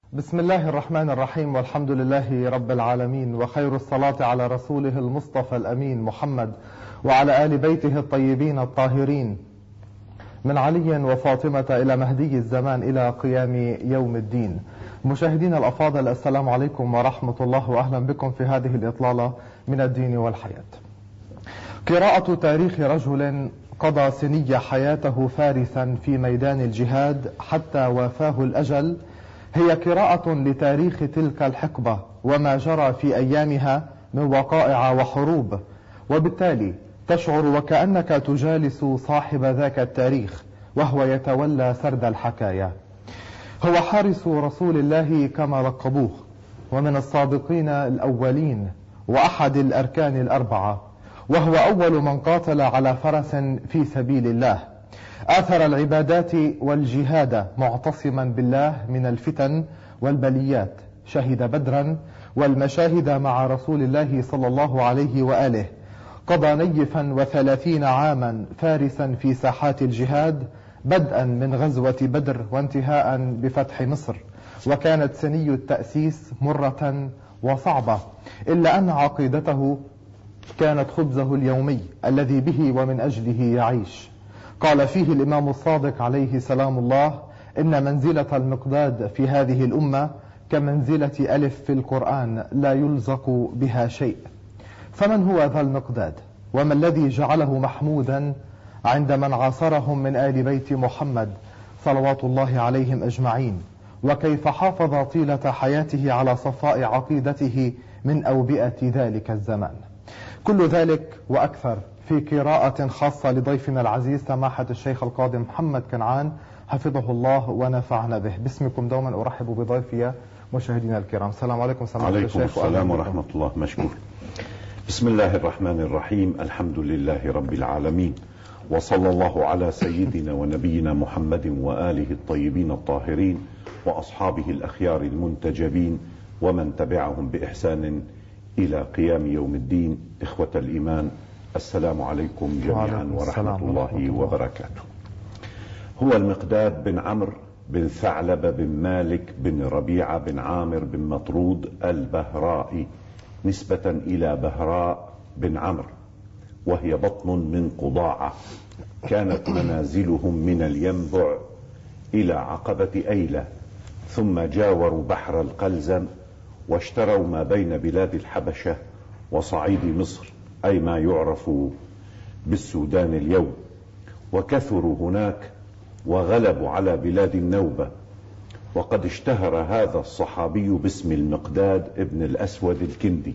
بسم الله الرحمن الرحيم، والحمد لله رب العالمين، وخير الصلاة على رسوله المصطفى الأمين محمد وعلى آل بيته الطيبين الطاهرين، من علي وفاطمة إلى مهدي الزمان إلى قيام يوم الدين. مشاهدين الأفاضل، السلام عليكم ورحمة الله، وأهلا بكم في هذه الإطلالة من الدين والحياة. قراءة تاريخ رجل قضى سني حياته فارسا في ميدان الجهاد حتى وافاه الأجل هي قراءة لتاريخ تلك الحقبة وما جرى في أيامها من وقائع وحروب، وبالتالي تشعر وكأنك تجالس صاحب ذاك التاريخ وهو يتولى سرد الحكاية. هو حارس رسول الله كما لقبوه، ومن الصادقين الأولين، وأحد الأركان الأربعة، وهو أول من قاتل على فرس في سبيل الله، آثر العبادات والجهاد معتصما بالله من الفتن والبليات، شهد بدرا والمشاهد مع رسول الله صلى الله عليه وآله، قضى نيفا 30 عاما فارسا في ساحات الجهاد، بدءا من غزوة بدر وانتهاء بفتح مصر، وكانت سني التأسيس مرة وصعبة، إلا أن عقيدته كانت خبزه اليومي الذي به ومن أجله يعيش. قال فيه الإمام الصادق عليه سلام الله: إن منزلة المقداد في هذه الأمة كمنزلة ألف في القرآن لا يلزق بها شيء. فمن هو ذا المقداد؟ وما الذي جعله محمودا عند من عاصرهم من آل بيت محمد صلوات الله عليهم أجمعين؟ وكيف حافظ طيلة حياته على صفاء عقيدته من أوبئة ذلك الزمان؟ كل ذلك وأكثر في قراءة خاصة لضيفنا العزيز سماحة الشيخ القاضي محمد كنعان حفظه الله ونفعنا به. باسمكم دوما أرحب بضيفي مشاهدينا الكرام. السلام عليكم سماحة الشيخ. عليكم السلام ورحمة الله. مشكور. بسم الله الرحمن الرحيم. الحمد لله رب العالمين، وصلى الله على سيدنا ونبينا محمد وآله الطيبين الطاهرين وأصحابه الأخيار المنتجبين ومن تبعهم بإحسان إلى قيام يوم الدين. إخوة الإيمان، السلام عليكم جميعا ورحمة الله وبركاته. هو المقداد بن عمرو بن ثعلبة بن مالك بن ربيعة بن عامر بن مطرود البهرائي، نسبة إلى بهراء بن عمرو، وهي بطن من قضاعة. كانت منازلهم من الينبع إلى عقبة أيلة، ثم جاوروا بحر القلزم واشتروا ما بين بلاد الحبشة وصعيد مصر، أي ما يعرف بالسودان اليوم، وكثروا هناك وغلبوا على بلاد النوبة. وقد اشتهر هذا الصحابي باسم المقداد ابن الأسود الكندي.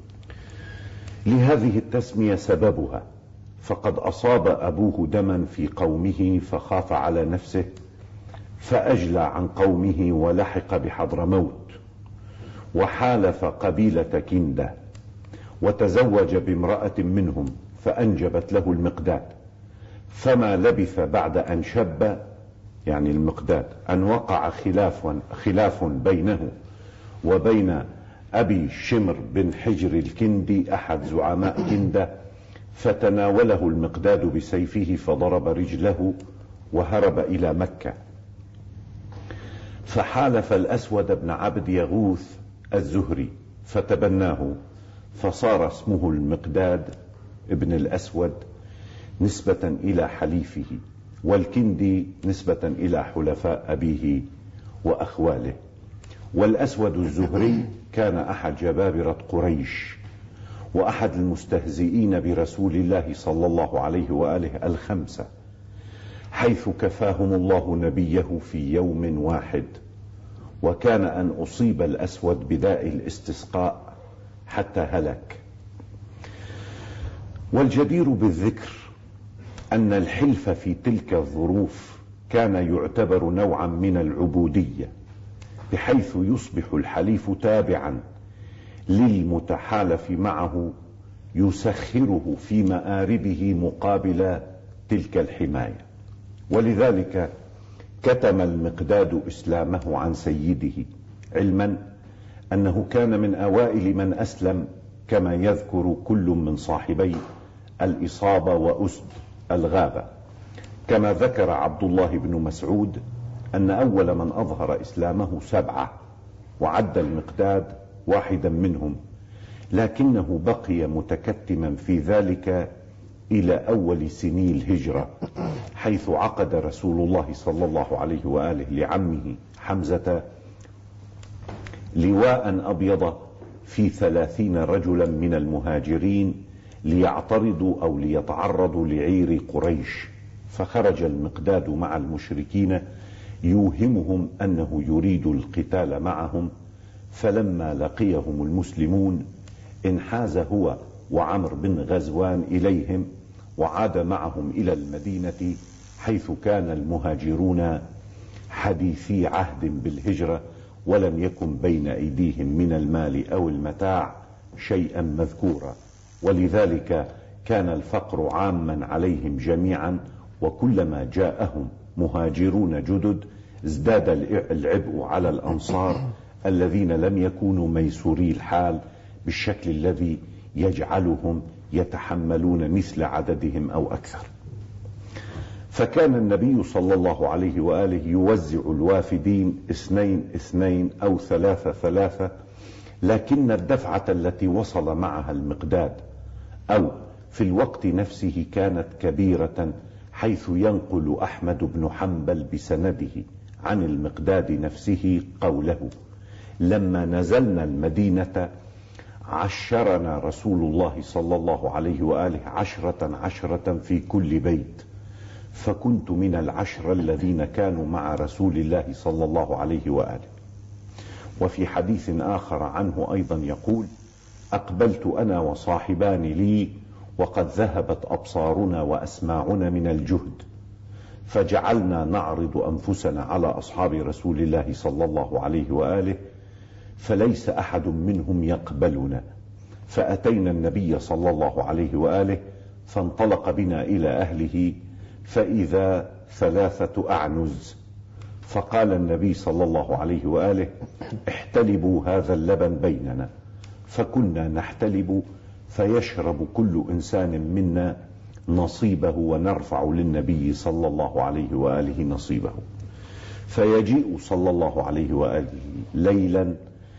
لهذه التسمية سببها، فقد أصاب أبوه دما في قومه فخاف على نفسه فأجلى عن قومه ولحق بحضرموت، وحالف قبيلة كندة وتزوج بامرأة منهم فأنجبت له المقداد. فما لبث بعد أن شب، يعني المقداد، أن وقع خلاف بينه وبين أبي شمر بن حجر الكندي أحد زعماء كندة، فتناوله المقداد بسيفه فضرب رجله وهرب إلى مكة. فحالف الأسود بن عبد يغوث الزهري فتبناه، فصار اسمه المقداد ابن الأسود نسبة إلى حليفه، والكندي نسبة إلى حلفاء أبيه وأخواله. والأسود الزهري كان أحد جبابرة قريش، وأحد المستهزئين برسول الله صلى الله عليه وآله الخمسة، حيث كفاهم الله نبيه في يوم واحد. وكان أن أصيب الأسود بداء الاستسقاء حتى هلك. والجدير بالذكر أن الحلف في تلك الظروف كان يعتبر نوعا من العبودية، بحيث يصبح الحليف تابعا للمتحالف معه يسخره في مآربه مقابل تلك الحماية. ولذلك كتم المقداد إسلامه عن سيده، علما أنه كان من أوائل من أسلم، كما يذكر كل من صاحبي الإصابة وأسد الغابة. كما ذكر عبد الله بن مسعود أن أول من أظهر إسلامه 7، وعد المقداد واحدا منهم، لكنه بقي متكتما في ذلك إلى أول سني الهجرة، حيث عقد رسول الله صلى الله عليه وآله لعمه حمزة لواء أبيض في 30 رجلا من المهاجرين ليعترضوا أو ليتعرضوا لعير قريش. فخرج المقداد مع المشركين يوهمهم أنه يريد القتال معهم، فلما لقيهم المسلمون انحاز هو وعمر بن غزوان إليهم وعاد معهم إلى المدينة، حيث كان المهاجرون حديثي عهد بالهجرة، ولم يكن بين أيديهم من المال أو المتاع شيئا مذكورا، ولذلك كان الفقر عاما عليهم جميعا، وكلما جاءهم مهاجرون جدد ازداد العبء على الأنصار الذين لم يكونوا ميسوري الحال بالشكل الذي يجعلهم يتحملون مثل عددهم أو أكثر. فكان النبي صلى الله عليه وآله يوزع الوافدين 2 أو 3، لكن الدفعة التي وصل معها المقداد أو في الوقت نفسه كانت كبيرة، حيث ينقل أحمد بن حنبل بسنده عن المقداد نفسه قوله: لما نزلنا المدينة عشرنا رسول الله صلى الله عليه وآله 10 في كل بيت، فكنت من 10 الذين كانوا مع رسول الله صلى الله عليه وآله. وفي حديث آخر عنه أيضا يقول: أقبلت أنا وصاحبان لي وقد ذهبت أبصارنا وأسماعنا من الجهد، فجعلنا نعرض أنفسنا على أصحاب رسول الله صلى الله عليه وآله، فليس أحد منهم يقبلنا، فأتينا النبي صلى الله عليه وآله فانطلق بنا إلى أهله، فإذا 3 أعنز، فقال النبي صلى الله عليه وآله: احتلبوا هذا اللبن بيننا، فكنا نحتلب، فيشرب كل إنسان منا نصيبه، ونرفع للنبي صلى الله عليه وآله نصيبه، فيجيء صلى الله عليه وآله ليلا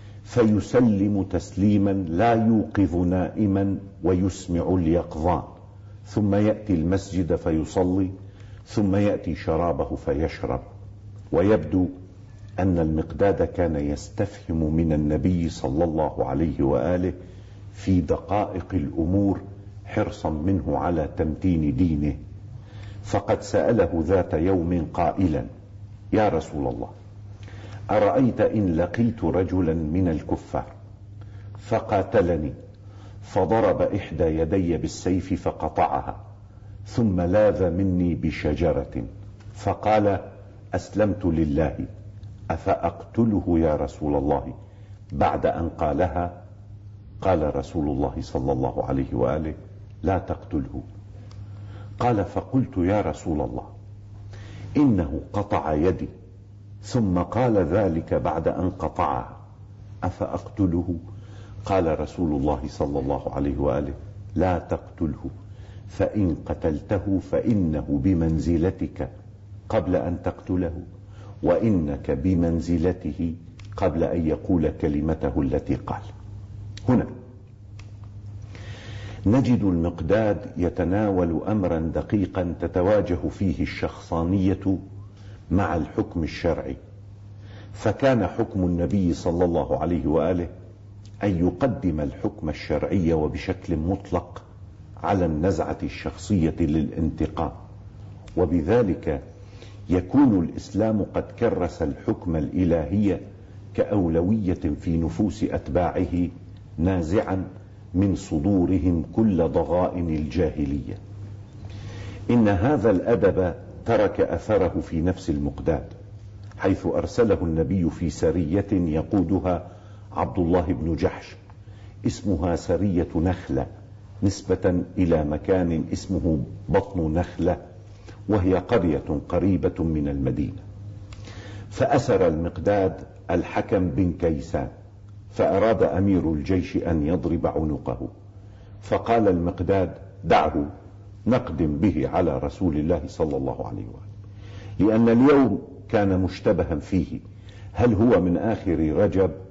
فيسلم تسليما لا يوقظ نائما ويسمع اليقظان، ثم يأتي المسجد فيصلي، ثم يأتي شرابه فيشرب. ويبدو أن المقداد كان يستفهم من النبي صلى الله عليه وآله في دقائق الأمور حرصا منه على تمتين دينه، فقد سأله ذات يوم قائلا: يا رسول الله، أرأيت إن لقيت رجلا من الكفار فقاتلني فضرب إحدى يدي بالسيف فقطعها، ثم لاذ مني بشجرة فقال: أسلمت لله، أفأقتله يا رسول الله بعد أن قالها؟ قال رسول الله صلى الله عليه وآله: لا تقتله. قال: فقلت: يا رسول الله، إنه قطع يدي ثم قال ذلك بعد أن قطعها، أفأقتله؟ قال رسول الله صلى الله عليه وآله: لا تقتله، فإن قتلته فإنه بمنزلتك قبل أن تقتله، وإنك بمنزلته قبل أن يقول كلمته التي قال. هنا نجد المقداد يتناول أمرا دقيقا تتواجه فيه الشخصانية مع الحكم الشرعي، فكان حكم النبي صلى الله عليه وآله أن يقدم الحكم الشرعي وبشكل مطلق على النزعة الشخصية للانتقام، وبذلك يكون الإسلام قد كرس الحكم الإلهي كأولوية في نفوس أتباعه، نازعا من صدورهم كل ضغائن الجاهلية. إن هذا الأدب ترك أثره في نفس المقداد، حيث أرسله النبي في سرية يقودها عبد الله بن جحش، اسمها سرية نخلة، نسبة إلى مكان اسمه بطن نخلة، وهي قرية قريبة من المدينة. فأسر المقداد الحكم بن كيسان، فأراد أمير الجيش أن يضرب عنقه، فقال المقداد: دعه نقدم به على رسول الله صلى الله عليه وآله، لأن اليوم كان مشتبها فيه، هل هو من آخر رجب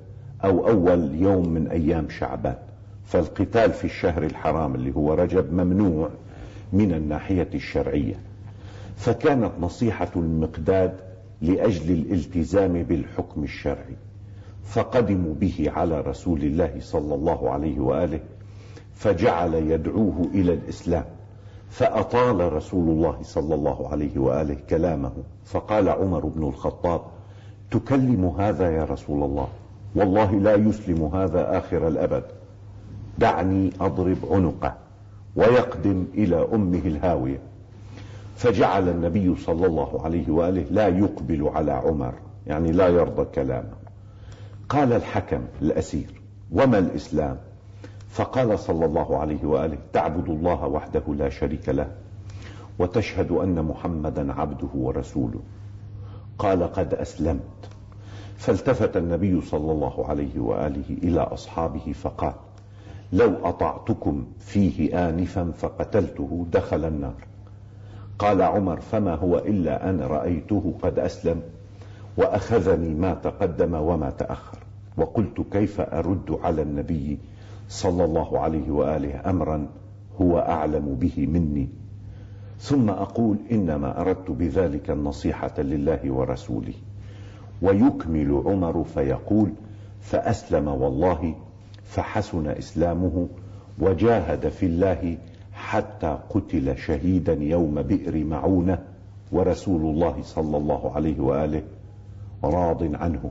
أو أول يوم من أيام شعبان، فالقتال في الشهر الحرام اللي هو رجب ممنوع من الناحية الشرعية. فكانت نصيحة المقداد لأجل الالتزام بالحكم الشرعي، فقدموا به على رسول الله صلى الله عليه وآله، فجعل يدعوه إلى الإسلام، فأطال رسول الله صلى الله عليه وآله كلامه، فقال عمر بن الخطاب: تكلم هذا يا رسول الله؟ والله لا يسلم هذا آخر الأبد، دعني أضرب عنقه ويقدم إلى أمه الهاوية. فجعل النبي صلى الله عليه وآله لا يقبل على عمر، يعني لا يرضى كلامه. قال الحكم الأسير: وما الإسلام؟ فقال صلى الله عليه وآله: تعبد الله وحده لا شريك له، وتشهد أن محمدا عبده ورسوله. قال: قد أسلمت. فالتفت النبي صلى الله عليه وآله إلى أصحابه فقال: لو أطعتكم فيه آنفا فقتلته دخل النار. قال عمر: فما هو إلا أن رأيته قد أسلم وأخذني ما تقدم وما تأخر، وقلت كيف أرد على النبي صلى الله عليه وآله أمرا هو أعلم به مني، ثم أقول إنما أردت بذلك النصيحة لله ورسوله. ويكمل عمر فيقول: فأسلم والله فحسن إسلامه وجاهد في الله حتى قتل شهيدا يوم بئر معونة، ورسول الله صلى الله عليه وآله راض عنه.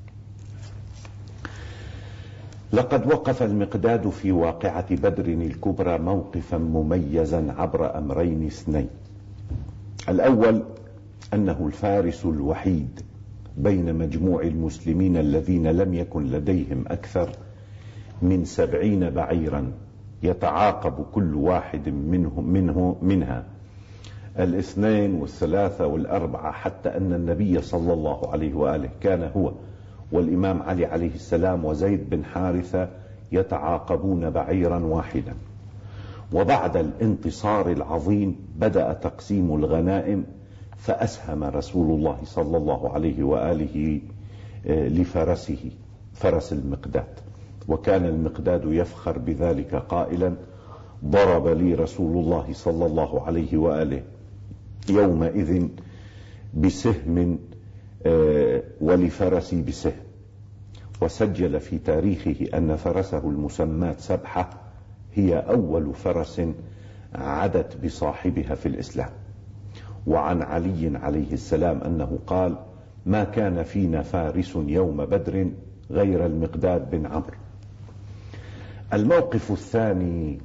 لقد وقف المقداد في واقعة بدر الكبرى موقفا مميزا عبر أمرين اثنين: الأول أنه الفارس الوحيد بين مجموع المسلمين الذين لم يكن لديهم أكثر من 70 بعيرا يتعاقب كل واحد منها 2 و3 و4، حتى أن النبي صلى الله عليه وآله كان هو والإمام علي عليه السلام وزيد بن حارثة يتعاقبون بعيرا واحدا. وبعد الانتصار العظيم بدأ تقسيم الغنائم، فأسهم رسول الله صلى الله عليه وآله لفرسه، فرس المقداد، وكان المقداد يفخر بذلك قائلا: ضرب لي رسول الله صلى الله عليه وآله يومئذ بسهم ولفرسي بسهم. وسجل في تاريخه أن فرسه المسماة سبحة هي أول فرس عدت بصاحبها في الإسلام. وعن علي عليه السلام أنه قال: ما كان فينا فارس يوم بدر غير المقداد بن عمرو. الموقف الثاني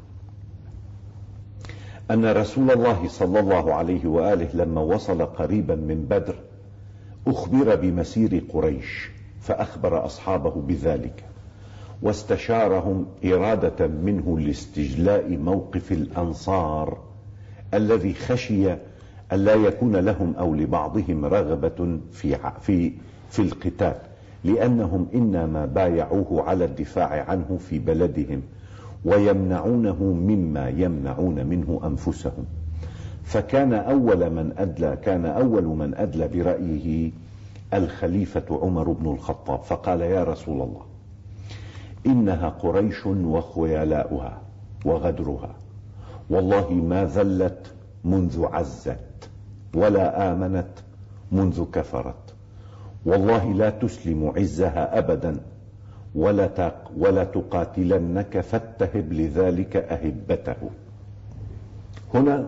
أن رسول الله صلى الله عليه وآله لما وصل قريبا من بدر أخبر بمسير قريش، فأخبر أصحابه بذلك، واستشارهم إرادة منه لاستجلاء موقف الأنصار الذي خشي أن لا يكون لهم أو لبعضهم رغبة في القتال، لأنهم إنما بايعوه على الدفاع عنه في بلدهم ويمنعونه مما يمنعون منه أنفسهم. فكان أول من أدلى برأيه الخليفة عمر بن الخطاب، فقال: يا رسول الله، إنها قريش وخيلاؤها وغدرها، والله ما ذلت منذ عزت ولا آمنت منذ كفرت، والله لا تسلم عزها أبدا ولا تقاتلنك فاتهب لذلك أهبته. هنا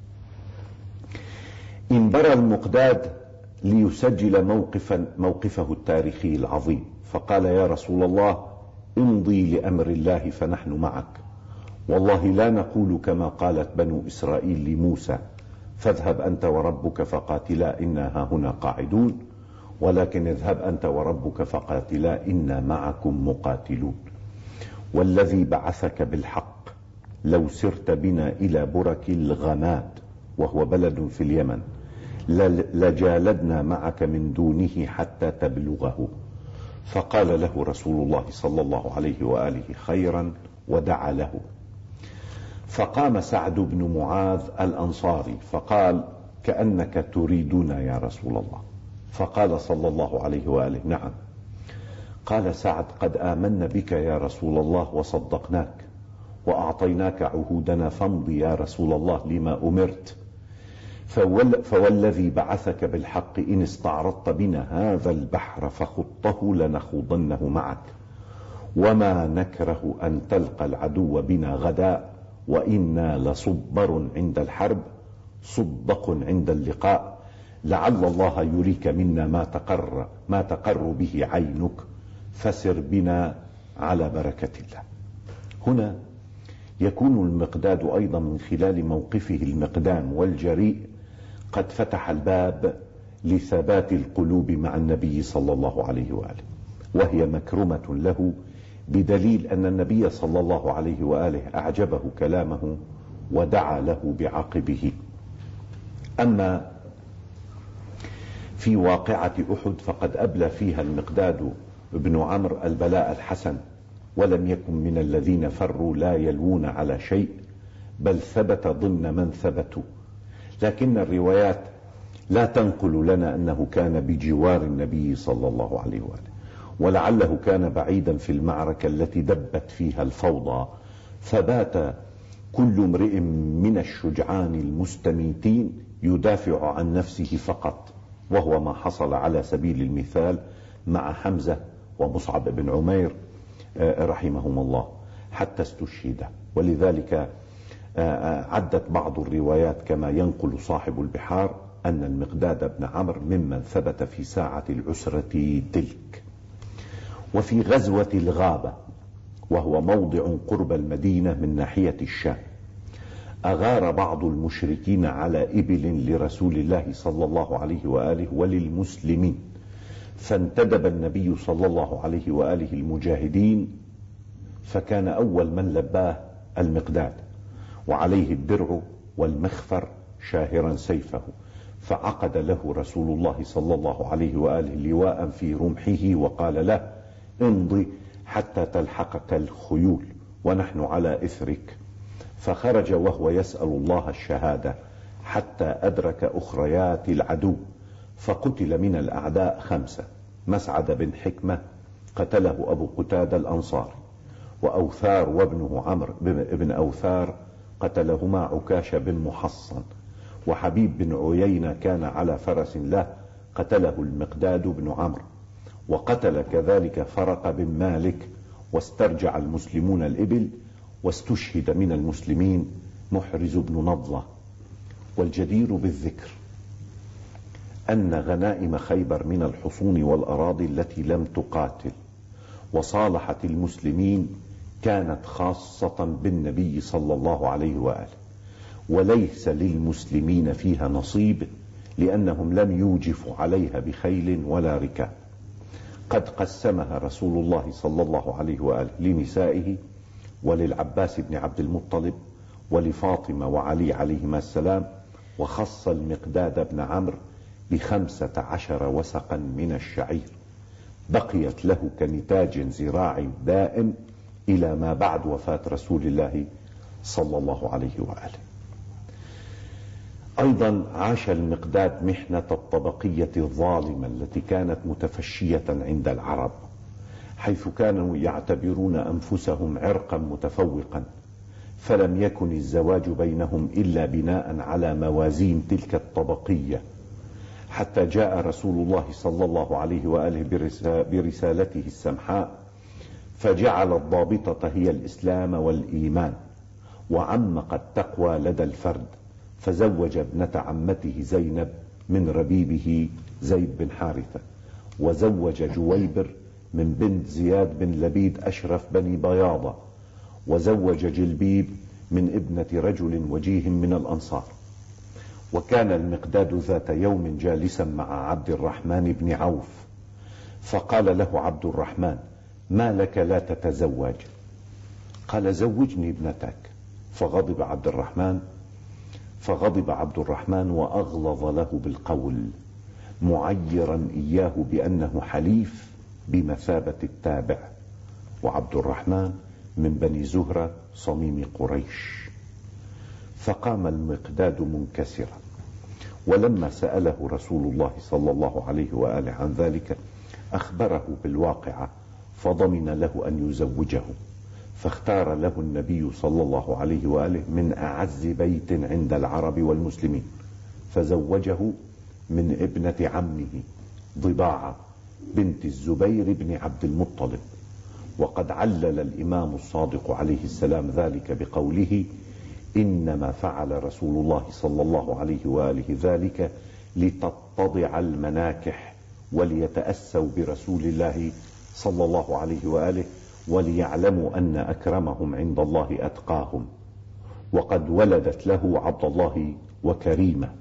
انبرى المقداد ليسجل موقفه التاريخي العظيم، فقال: يا رسول الله، امضي لأمر الله فنحن معك، والله لا نقول كما قالت بنو إسرائيل لموسى: فاذهب أنت وربك فقاتلا إنا هاهنا قاعدون، ولكن اذهب أنت وربك فقاتلا إنا معكم مقاتلون. والذي بعثك بالحق لو سرت بنا إلى برك الغماد، وهو بلد في اليمن، لجالدنا معك من دونه حتى تبلغه. فقال له رسول الله صلى الله عليه وآله: خيرا، ودعا له. فقام سعد بن معاذ الأنصاري فقال: كأنك تريدنا يا رسول الله. فقال صلى الله عليه وآله: نعم. قال سعد: قد آمنا بك يا رسول الله وصدقناك وأعطيناك عهودنا، فامض يا رسول الله لما أمرت، فوالذي بعثك بالحق إن استعرضت بنا هذا البحر فخضته لنخوضنه معك، وما نكره أن تلقى العدو بنا غدا، وإنا لصبر عند الحرب صدق عند اللقاء، لعل الله يريك منا ما تقر به عينك، فسر بنا على بركة الله. هنا يكون المقداد أيضا من خلال موقفه المقدام والجريء قد فتح الباب لثبات القلوب مع النبي صلى الله عليه وآله، وهي مكرمة له بدليل أن النبي صلى الله عليه وآله أعجبه كلامه ودعا له بعقبه. أما في واقعة أحد فقد أبلى فيها المقداد بن عمرو البلاء الحسن، ولم يكن من الذين فروا لا يلوون على شيء، بل ثبت ضمن من ثبتوا. لكن الروايات لا تنقل لنا أنه كان بجوار النبي صلى الله عليه وآله، ولعله كان بعيدا في المعركة التي دبت فيها الفوضى، فبات كل امرئ من الشجعان المستميتين يدافع عن نفسه فقط، وهو ما حصل على سبيل المثال مع حمزة ومصعب بن عمير رحمهم الله حتى استشهد. ولذلك عدت بعض الروايات كما ينقل صاحب البحار أن المقداد بن عمرو ممن ثبت في ساعة العسرة تلك. وفي غزوة الغابة، وهو موضع قرب المدينة من ناحية الشام، أغار بعض المشركين على إبل لرسول الله صلى الله عليه وآله وللمسلمين، فانتدب النبي صلى الله عليه وآله المجاهدين، فكان أول من لباه المقداد، وعليه الدرع والمخفر شاهرا سيفه، فعقد له رسول الله صلى الله عليه وآله لواء في رمحه وقال له: امضي حتى تلحقك الخيول ونحن على إثرك. فخرج وهو يسأل الله الشهادة حتى أدرك أخريات العدو، فقتل من الأعداء 5: مسعد بن حكمة قتله أبو قتادة الأنصاري، وأوثار وابنه عمرو بن أوثار قتلهما عكاشة بن محصن، وحبيب بن عيينة كان على فرس له قتله المقداد بن عمرو، وقتل كذلك فرق بن مالك، واسترجع المسلمون الإبل، واستشهد من المسلمين محرز بن نضلة. والجدير بالذكر أن غنائم خيبر من الحصون والأراضي التي لم تقاتل وصالحت المسلمين كانت خاصة بالنبي صلى الله عليه وآله، وليس للمسلمين فيها نصيب، لأنهم لم يوجفوا عليها بخيل ولا ركاب. قد قسمها رسول الله صلى الله عليه وآله لنسائه وللعباس بن عبد المطلب ولفاطمة وعلي عليهما السلام، وخص المقداد بن عمرو ب15 وسقا من الشعير، بقيت له كنتاج زراع دائم إلى ما بعد وفاة رسول الله صلى الله عليه وآله. أيضا عاش المقداد محنة الطبقية الظالمة التي كانت متفشية عند العرب، حيث كانوا يعتبرون أنفسهم عرقا متفوقا، فلم يكن الزواج بينهم إلا بناء على موازين تلك الطبقية، حتى جاء رسول الله صلى الله عليه وآله برسالته السمحاء، فجعل الضابطة هي الإسلام والإيمان، وعمق التقوى لدى الفرد، فزوج ابنة عمته زينب من ربيبه زيد بن حارثة، وزوج جويبر من بنت زياد بن لبيد أشرف بني بياضة، وزوج جلبيب من ابنة رجل وجيه من الأنصار. وكان المقداد ذات يوم جالسا مع عبد الرحمن بن عوف، فقال له عبد الرحمن: ما لك لا تتزوج؟ قال: زوجني ابنتك. فغضب عبد الرحمن وأغلظ له بالقول، معيرا إياه بأنه حليف بمثابة التابع، وعبد الرحمن من بني زهرة صميم قريش. فقام المقداد منكسرا، ولما سأله رسول الله صلى الله عليه وآله عن ذلك أخبره بالواقعة، فضمن له أن يزوجه، فاختار له النبي صلى الله عليه وآله من أعز بيت عند العرب والمسلمين، فزوجه من ابنة عمه ضباعة بنت الزبير بن عبد المطلب. وقد علل الإمام الصادق عليه السلام ذلك بقوله: إنما فعل رسول الله صلى الله عليه وآله ذلك لتتضع المناكح وليتأسوا برسول الله صلى الله عليه وآله وليعلموا أن أكرمهم عند الله أتقاهم. وقد ولدت له عبد الله وكريمة،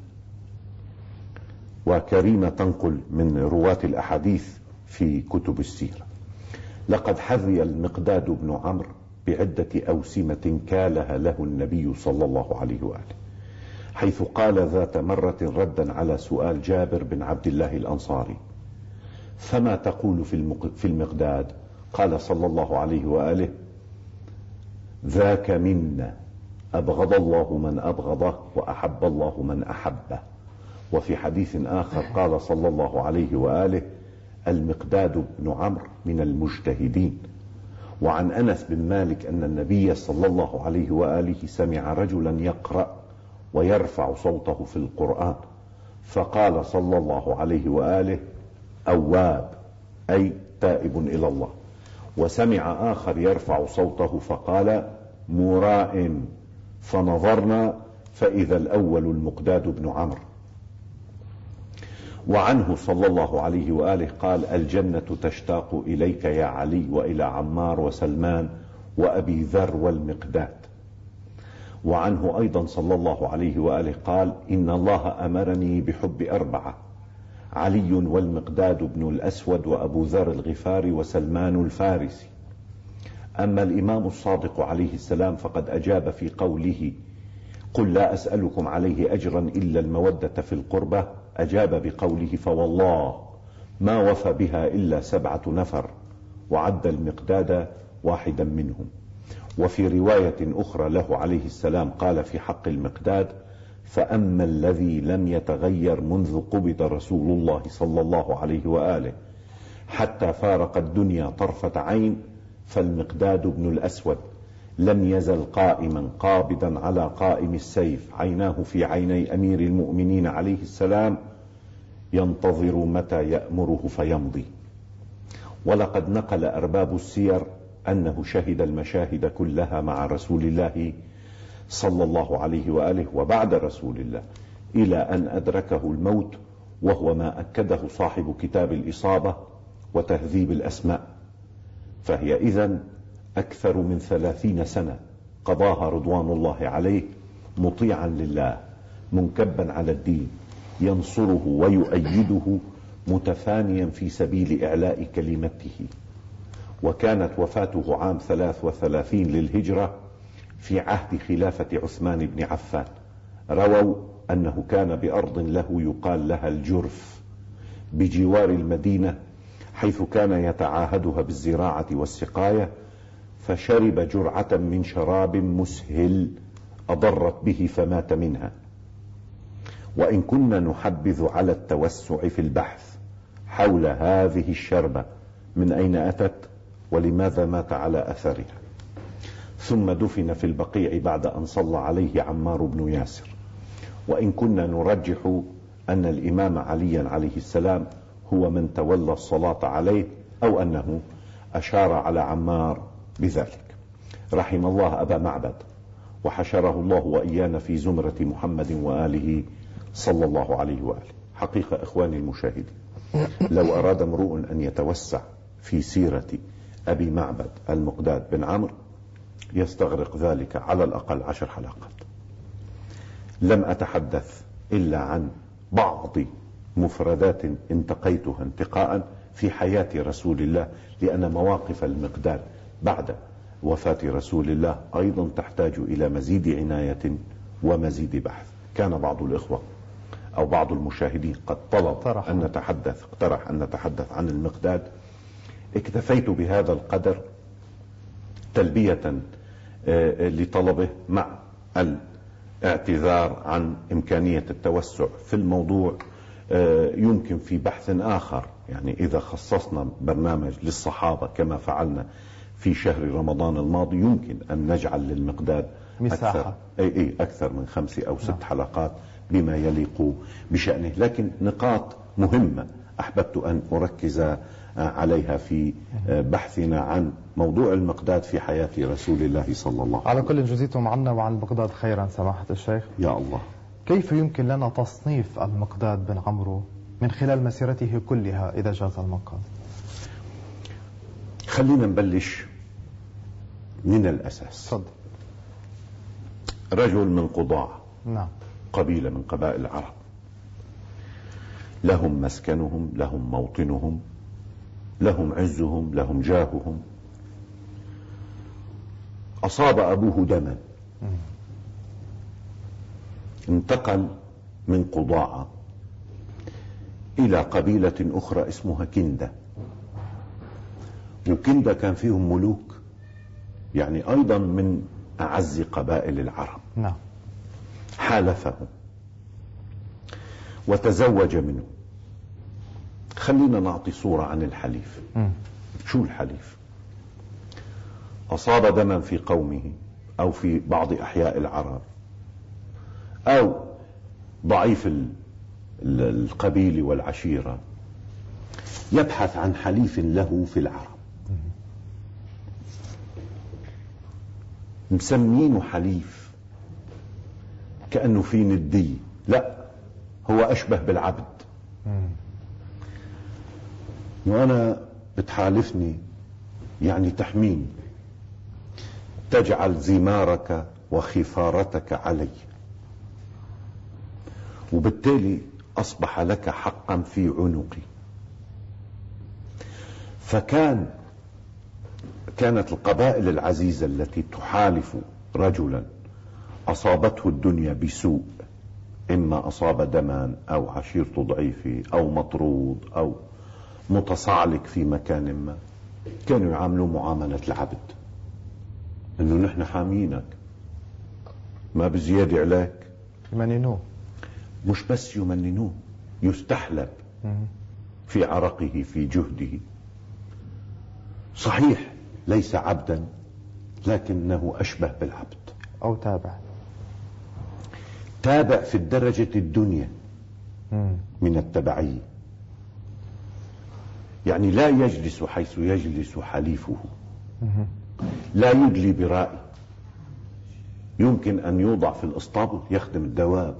وكريمة تنقل من رواة الأحاديث في كتب السيرة. لقد حظي المقداد بن عمرو بعدة أوسمة كالها له النبي صلى الله عليه وآله، حيث قال ذات مرة ردا على سؤال جابر بن عبد الله الأنصاري: فما تقول في المقداد؟ قال صلى الله عليه وآله: ذاك منا، أبغض الله من أبغضه وأحب الله من أحبه. وفي حديث آخر قال صلى الله عليه وآله: المقداد بن عمرو من المجتهدين. وعن أنس بن مالك أن النبي صلى الله عليه وآله سمع رجلا يقرأ ويرفع صوته في القرآن، فقال صلى الله عليه وآله: أواب، أي تائب إلى الله. وسمع آخر يرفع صوته فقال: مرائم، فنظرنا فإذا الأول المقداد بن عمرو. وعنه صلى الله عليه وآله قال: الجنة تشتاق إليك يا علي وإلى عمار وسلمان وأبي ذر والمقداد. وعنه أيضا صلى الله عليه وآله قال: إن الله أمرني بحب أربعة: علي والمقداد بن الأسود وأبو ذر الغفاري وسلمان الفارسي. أما الإمام الصادق عليه السلام فقد أجاب في قوله: قل لا أسألكم عليه أجرا إلا المودة في القربة، أجاب بقوله: فوالله ما وفى بها إلا 7 نفر، وعد المقداد واحدا منهم. وفي رواية أخرى له عليه السلام قال في حق المقداد: فأما الذي لم يتغير منذ قبض رسول الله صلى الله عليه وآله حتى فارق الدنيا طرفة عين فالمقداد بن الأسود، لم يزل قائما قابضا على قائم السيف، عيناه في عيني أمير المؤمنين عليه السلام، ينتظر متى يأمره فيمضي. ولقد نقل أرباب السير أنه شهد المشاهد كلها مع رسول الله صلى الله عليه وآله وبعد رسول الله، إلى أن أدركه الموت، وهو ما أكده صاحب كتاب الإصابة وتهذيب الأسماء. فهي إذن أكثر من 30 سنة قضاها رضوان الله عليه مطيعا لله، منكبا على الدين، ينصره ويؤيده، متفانيا في سبيل إعلاء كلمته. وكانت وفاته عام 33 للهجرة في عهد خلافة عثمان بن عفان. رووا أنه كان بأرض له يقال لها الجرف بجوار المدينة، حيث كان يتعاهدها بالزراعة والسقاية، فشرب جرعة من شراب مسهل أضرت به فمات منها. وإن كنا نحبذ على التوسع في البحث حول هذه الشربة من أين أتت ولماذا مات على أثرها. ثم دفن في البقيع بعد أن صلى عليه عمار بن ياسر. وإن كنا نرجح أن الإمام عليا عليه السلام هو من تولى الصلاة عليه، أو أنه أشار على عمار بذلك. رحم الله أبا معبد، وحشره الله وإيانا في زمرة محمد وآله صلى الله عليه وآله. حقيقة إخواني المشاهدين، لو أراد امرؤ أن يتوسع في سيرة أبي معبد المقداد بن عمرو يستغرق ذلك على الأقل 10 حلقات. لم أتحدث إلا عن بعض مفردات انتقيتها انتقاء في حياة رسول الله، لأن مواقف المقداد بعد وفاة رسول الله أيضا تحتاج إلى مزيد عناية ومزيد بحث. كان بعض الإخوة أو بعض المشاهدين قد اقترح أن نتحدث عن المقداد. اكتفيت بهذا القدر تلبية لطلبه، مع الاعتذار عن إمكانية التوسع في الموضوع يمكن في بحث آخر، يعني إذا خصصنا برنامج للصحابة كما فعلنا في شهر رمضان الماضي، يمكن أن نجعل للمقداد مساحة أكثر من 5 أو 6 حلقات بما يليق بشأنه. لكن نقاط مهمة أحببت أن أركز عليها في بحثنا عن موضوع المقداد في حياة رسول الله صلى الله عليه على وسلم. كل جزيتم عنا وعن المقداد خيرا سماحة الشيخ. يا الله. كيف يمكن لنا تصنيف المقداد بن عمرو من خلال مسيرته كلها إذا جاز المقال؟ خلينا نبلش من الأساس. تفضل. رجل من قضاع، نعم، قبيلة من قبائل العرب، لهم مسكنهم، لهم موطنهم، لهم عزهم، لهم جاههم. أصاب أبوه دما، انتقل من قضاعة إلى قبيلة أخرى اسمها كندة، وكندة كان فيهم ملوك، يعني أيضا من أعز قبائل العرب. نعم. حالفهم وتزوج منه. خلينا نعطي صورة عن الحليف. شو الحليف؟ أصاب دما في قومه أو في بعض أحياء العرب، أو ضعيف القبيل والعشيرة، يبحث عن حليف له في العرب، مسمينه حليف كأنه في ندي، لا، هو أشبه بالعبد. وأنا بتحالفني يعني تحميني، تجعل زمارك وخفارتك علي، وبالتالي أصبح لك حقا في عنقي. كانت القبائل العزيزة التي تحالف رجلا أصابته الدنيا بسوء، إما أصاب دما أو عشيرته ضعيفة أو مطرود أو متصعلك في مكان ما، كانوا يعاملوا معاملة العبد، إنه نحن حامينك، ما بزيادة عليك. يمننوه. مش بس يمننوه، يستحلب في عرقه، في جهده. صحيح ليس عبدا، لكنه أشبه بالعبد، أو تابع في الدرجة الدنيا من التبعية. يعني لا يجلس حيث يجلس حليفه، لا يدلي برأي، يمكن أن يوضع في الإسطبل يخدم الدواب،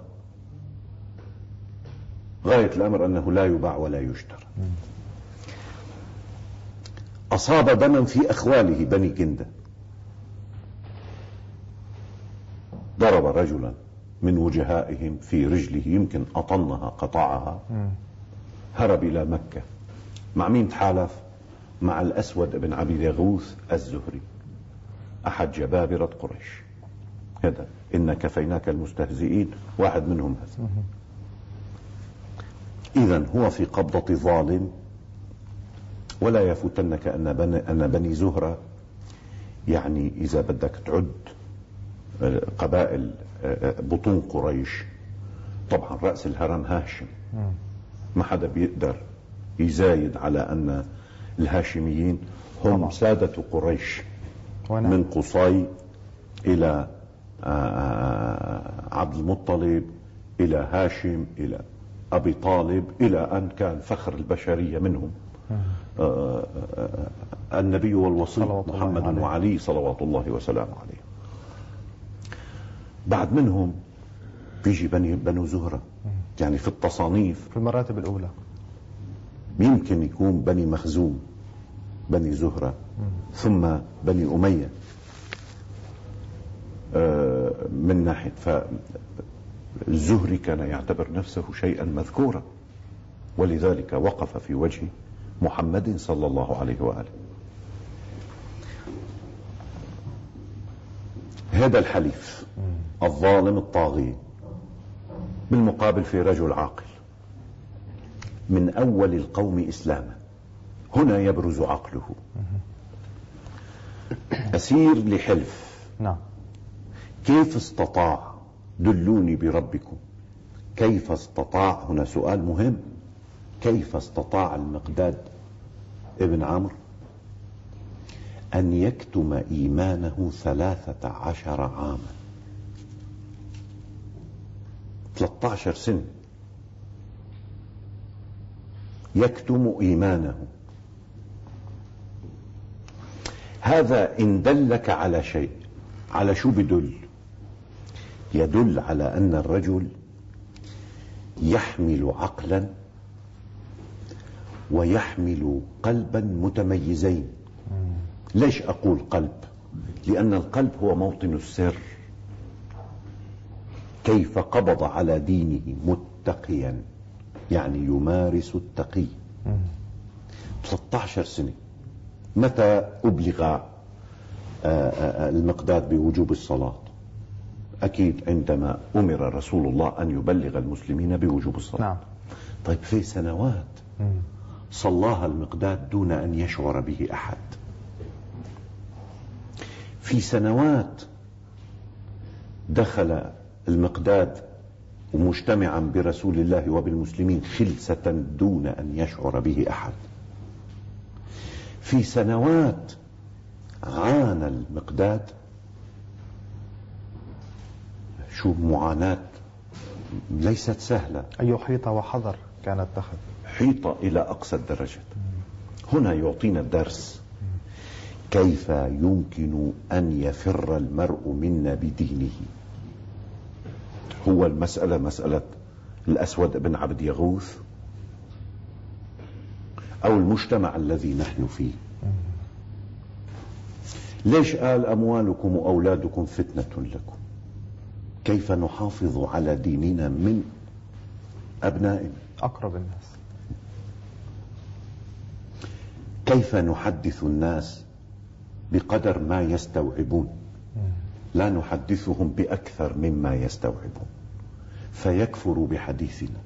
غاية الأمر أنه لا يباع ولا يشترى. أصاب دما في أخواله بني كندة، ضرب رجلا من وجهائهم في رجله، يمكن أطنها قطعها، هرب إلى مكة. مع مين تحالف؟ مع الأسود بن عبد يغوث الزهري، أحد جبابرة قريش. هذا إن كفيناك المستهزئين، واحد منهم هذا. إذن هو في قبضة ظالم. ولا يفوتنك أن بني زهرة، يعني إذا بدك تعد قبائل بطون قريش، طبعا رأس الهرم هاشم، ما حدا بيقدر يزايد على أن الهاشميين هم سادة قريش، من قصي إلى عبد المطلب إلى هاشم إلى أبي طالب، إلى أن كان فخر البشرية منهم النبي والوصي محمد وعلي صلوات الله وسلامه عليه. بعد منهم بيجي بنو زهرة، يعني في التصانيف في المراتب الأولى يمكن يكون بني مخزوم، بني زهرة، ثم بني أمية من ناحية. فالزهري كان يعتبر نفسه شيئا مذكورا، ولذلك وقف في وجه محمد صلى الله عليه وآله. هذا الحليف الظالم الطاغي، بالمقابل في رجل عاقل من أول القوم إسلاما. هنا يبرز عقله. أسير لحلف. نعم. كيف استطاع؟ دلوني بربكم. كيف استطاع، هنا سؤال مهم، كيف استطاع المقداد ابن عمرو أن يكتم إيمانه 13 عاما، 13 سنة يكتم إيمانه؟ هذا إن دلك على شيء، على شو بدل؟ يدل على أن الرجل يحمل عقلا ويحمل قلبا متميزين. ليش أقول قلب؟ لأن القلب هو موطن السر. كيف قبض على دينه متقيا، يعني يمارس التقي. 13 سنة. متى أبلغ المقداد بوجوب الصلاة؟ أكيد عندما أمر رسول الله أن يبلغ المسلمين بوجوب الصلاة. نعم. طيب في سنوات صلاها المقداد دون أن يشعر به أحد. في سنوات دخل المقداد مجتمعا برسول الله وبالمسلمين خلسة دون أن يشعر به أحد. في سنوات عانى المقداد، شو معاناة ليست سهلة. أي حيطة وحذر كانت تأخذ، حيطة إلى أقصى الدرجة. هنا يعطينا الدرس كيف يمكن أن يفر المرء منا بدينه. هو المسألة مسألة الأسود بن عبد يغوث أو المجتمع الذي نحن فيه. ليش قال أموالكم وأولادكم فتنة لكم؟ كيف نحافظ على ديننا من أبنائنا أقرب الناس؟ كيف نحدث الناس بقدر ما يستوعبون، لا نحدثهم بأكثر مما يستوعبون فيكفروا بحديثنا.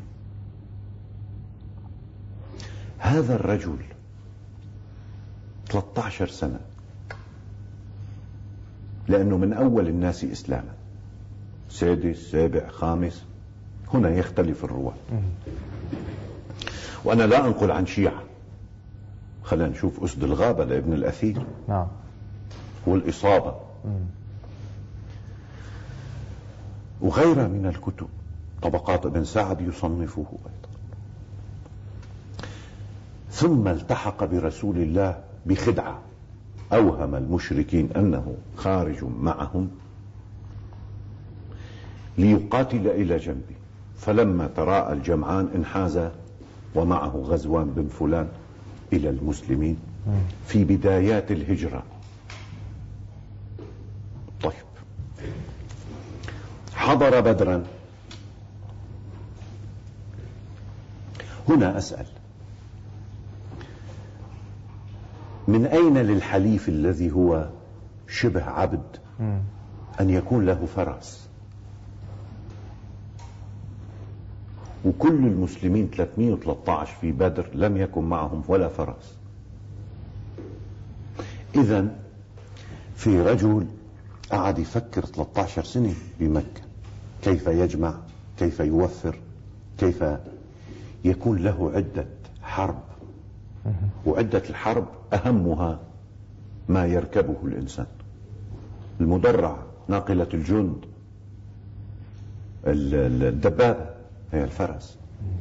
هذا الرجل 13 سنة، لأنه من أول الناس إسلاما، سادس سابع خامس، هنا يختلف الرواة. وأنا لا أنقل عن شيعة، خلينا نشوف أسد الغابة لابن الأثير. نعم. والإصابة وغيرها من الكتب. طبقات ابن سعد يصنفه أيضا. ثم التحق برسول الله بخدعة، أوهم المشركين أنه خارج معهم ليقاتل إلى جنبه، فلما تراءى الجمعان انحاز ومعه غزوان بن فلان إلى المسلمين في بدايات الهجرة. طيب، حضر بدرا. هنا أسأل، من أين للحليف الذي هو شبه عبد أن يكون له فرس؟ وكل المسلمين 313 في بدر لم يكن معهم ولا فرس. إذن في رجل قعد يفكر 13 سنة بمكة كيف يجمع، كيف يوفر، كيف يكون له عدة حرب. وعدة الحرب أهمها ما يركبه الإنسان، المدرع، ناقلة الجند، الدبابة، هي الفرس.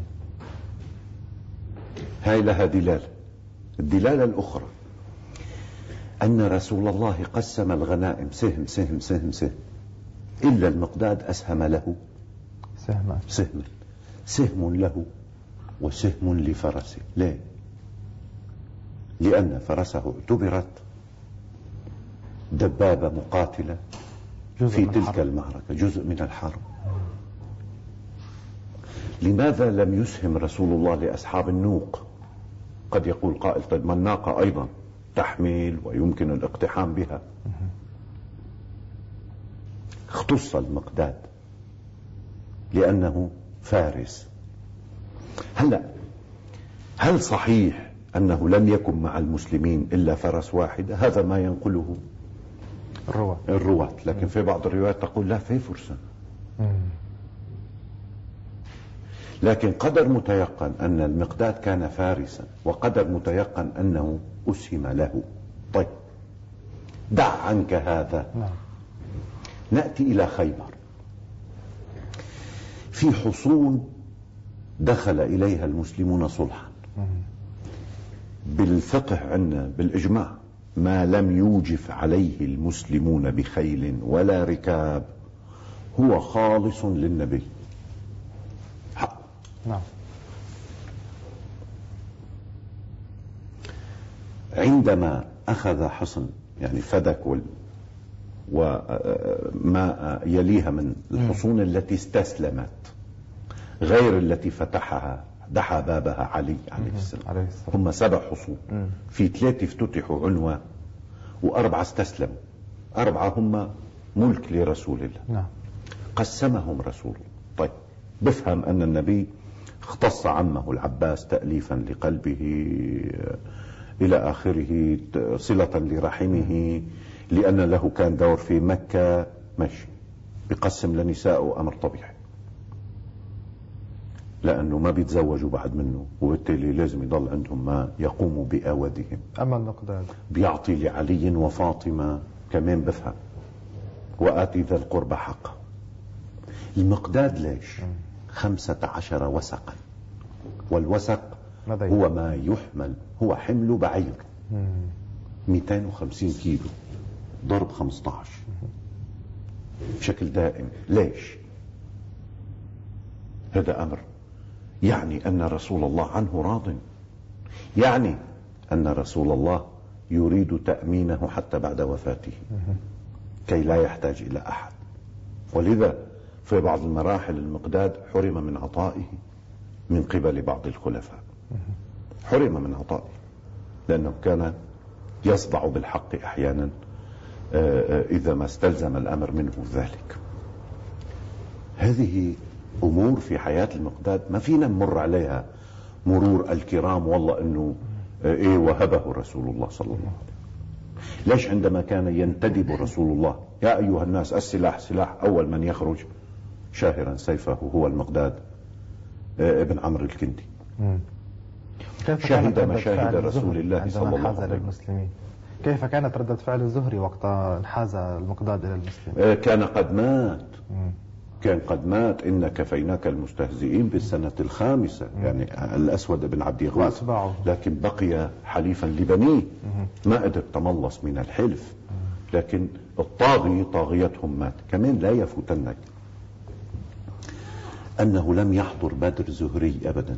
هاي لها دلالة. الدلالة الأخرى أن رسول الله قسم الغنائم سهم سهم سهم سهم، إلا المقداد أسهم له سهم، سهم له وسهم لفرسه. ليه؟ لأن فرسه اعتبرت دبابة مقاتلة في تلك المعركة، جزء من الحرب. لماذا لم يسهم رسول الله لأصحاب النوق؟ قد يقول قائل طيب ما الناقة أيضا تحمل ويمكن الاقتحام بها. اختص المقداد لأنه فارس. هل صحيح أنه لم يكن مع المسلمين إلا فرس واحدة؟ هذا ما ينقله الرواة. لكن في بعض الروايات تقول لا، في فرسان. لكن قدر متيقن أن المقداد كان فارسا، وقدر متيقن أنه أسهم له. طيب دع عنك هذا. نأتي إلى خيبر. في حصون دخل إليها المسلمون صلحا. بالفقه عندنا بالإجماع ما لم يوجف عليه المسلمون بخيل ولا ركاب هو خالص للنبي حق. نعم. عندما أخذ حصن يعني فدك وما يليها من الحصون التي استسلمت غير التي فتحها دحى بابها علي عليه السلام. هم 7 حصون، في 3 افتتحوا عنوة و4 استسلموا. 4 هم ملك لرسول الله. نعم. قسمهم رسول الله. طيب بفهم أن النبي اختص عمه العباس تأليفا لقلبه إلى آخره، صلة لرحمه، لأن له كان دور في مكة. ماشي، بقسم لنساءه أمر طبيعي، لأنه ما بيتزوجوا بعد منه، وبالتالي لازم يضل عندهم ما يقوم بأودهم. أما المقداد بيعطي لعلي وفاطمة كمان بفهم، وآتي ذا القربى حقه. المقداد ليش 15 وسقا، والوسق هو ما يحمل، هو حمل بعير 250 كيلو ضرب 15 بشكل دائم. ليش؟ هذا أمر يعني أن رسول الله عنه راض، يعني أن رسول الله يريد تأمينه حتى بعد وفاته كي لا يحتاج إلى أحد. ولذا في بعض المراحل المقداد حرم من عطائه من قبل بعض الخلفاء، حرم من عطائه لأنه كان يصدع بالحق أحيانا إذا ما استلزم الأمر منه ذلك. هذه أمور في حياة المقداد ما فينا نمر عليها مرور الكرام، والله أنه إيه وهبه رسول الله صلى الله عليه وسلم. ليش عندما كان ينتدب رسول الله يا أيها الناس السلاح سلاح، أول من يخرج شاهرا سيفه هو المقداد ابن عمرو الكندي. شهد مشاهد رسول الله صلى الله عليه وسلم. كيف كانت ردة فعل الزهري وقت انحاز المقداد إلى المسلمين؟ كان قد مات. كان قد مات. إن كفيناك المستهزئين بالسنة 5 يعني الأسود بن عبد يغوث، لكن بقي حليفا لبنيه، ما قدر تملص من الحلف. لكن الطاغي طاغيتهم مات. كمان لا يفوتنك أنه لم يحضر بدر زهري أبدا،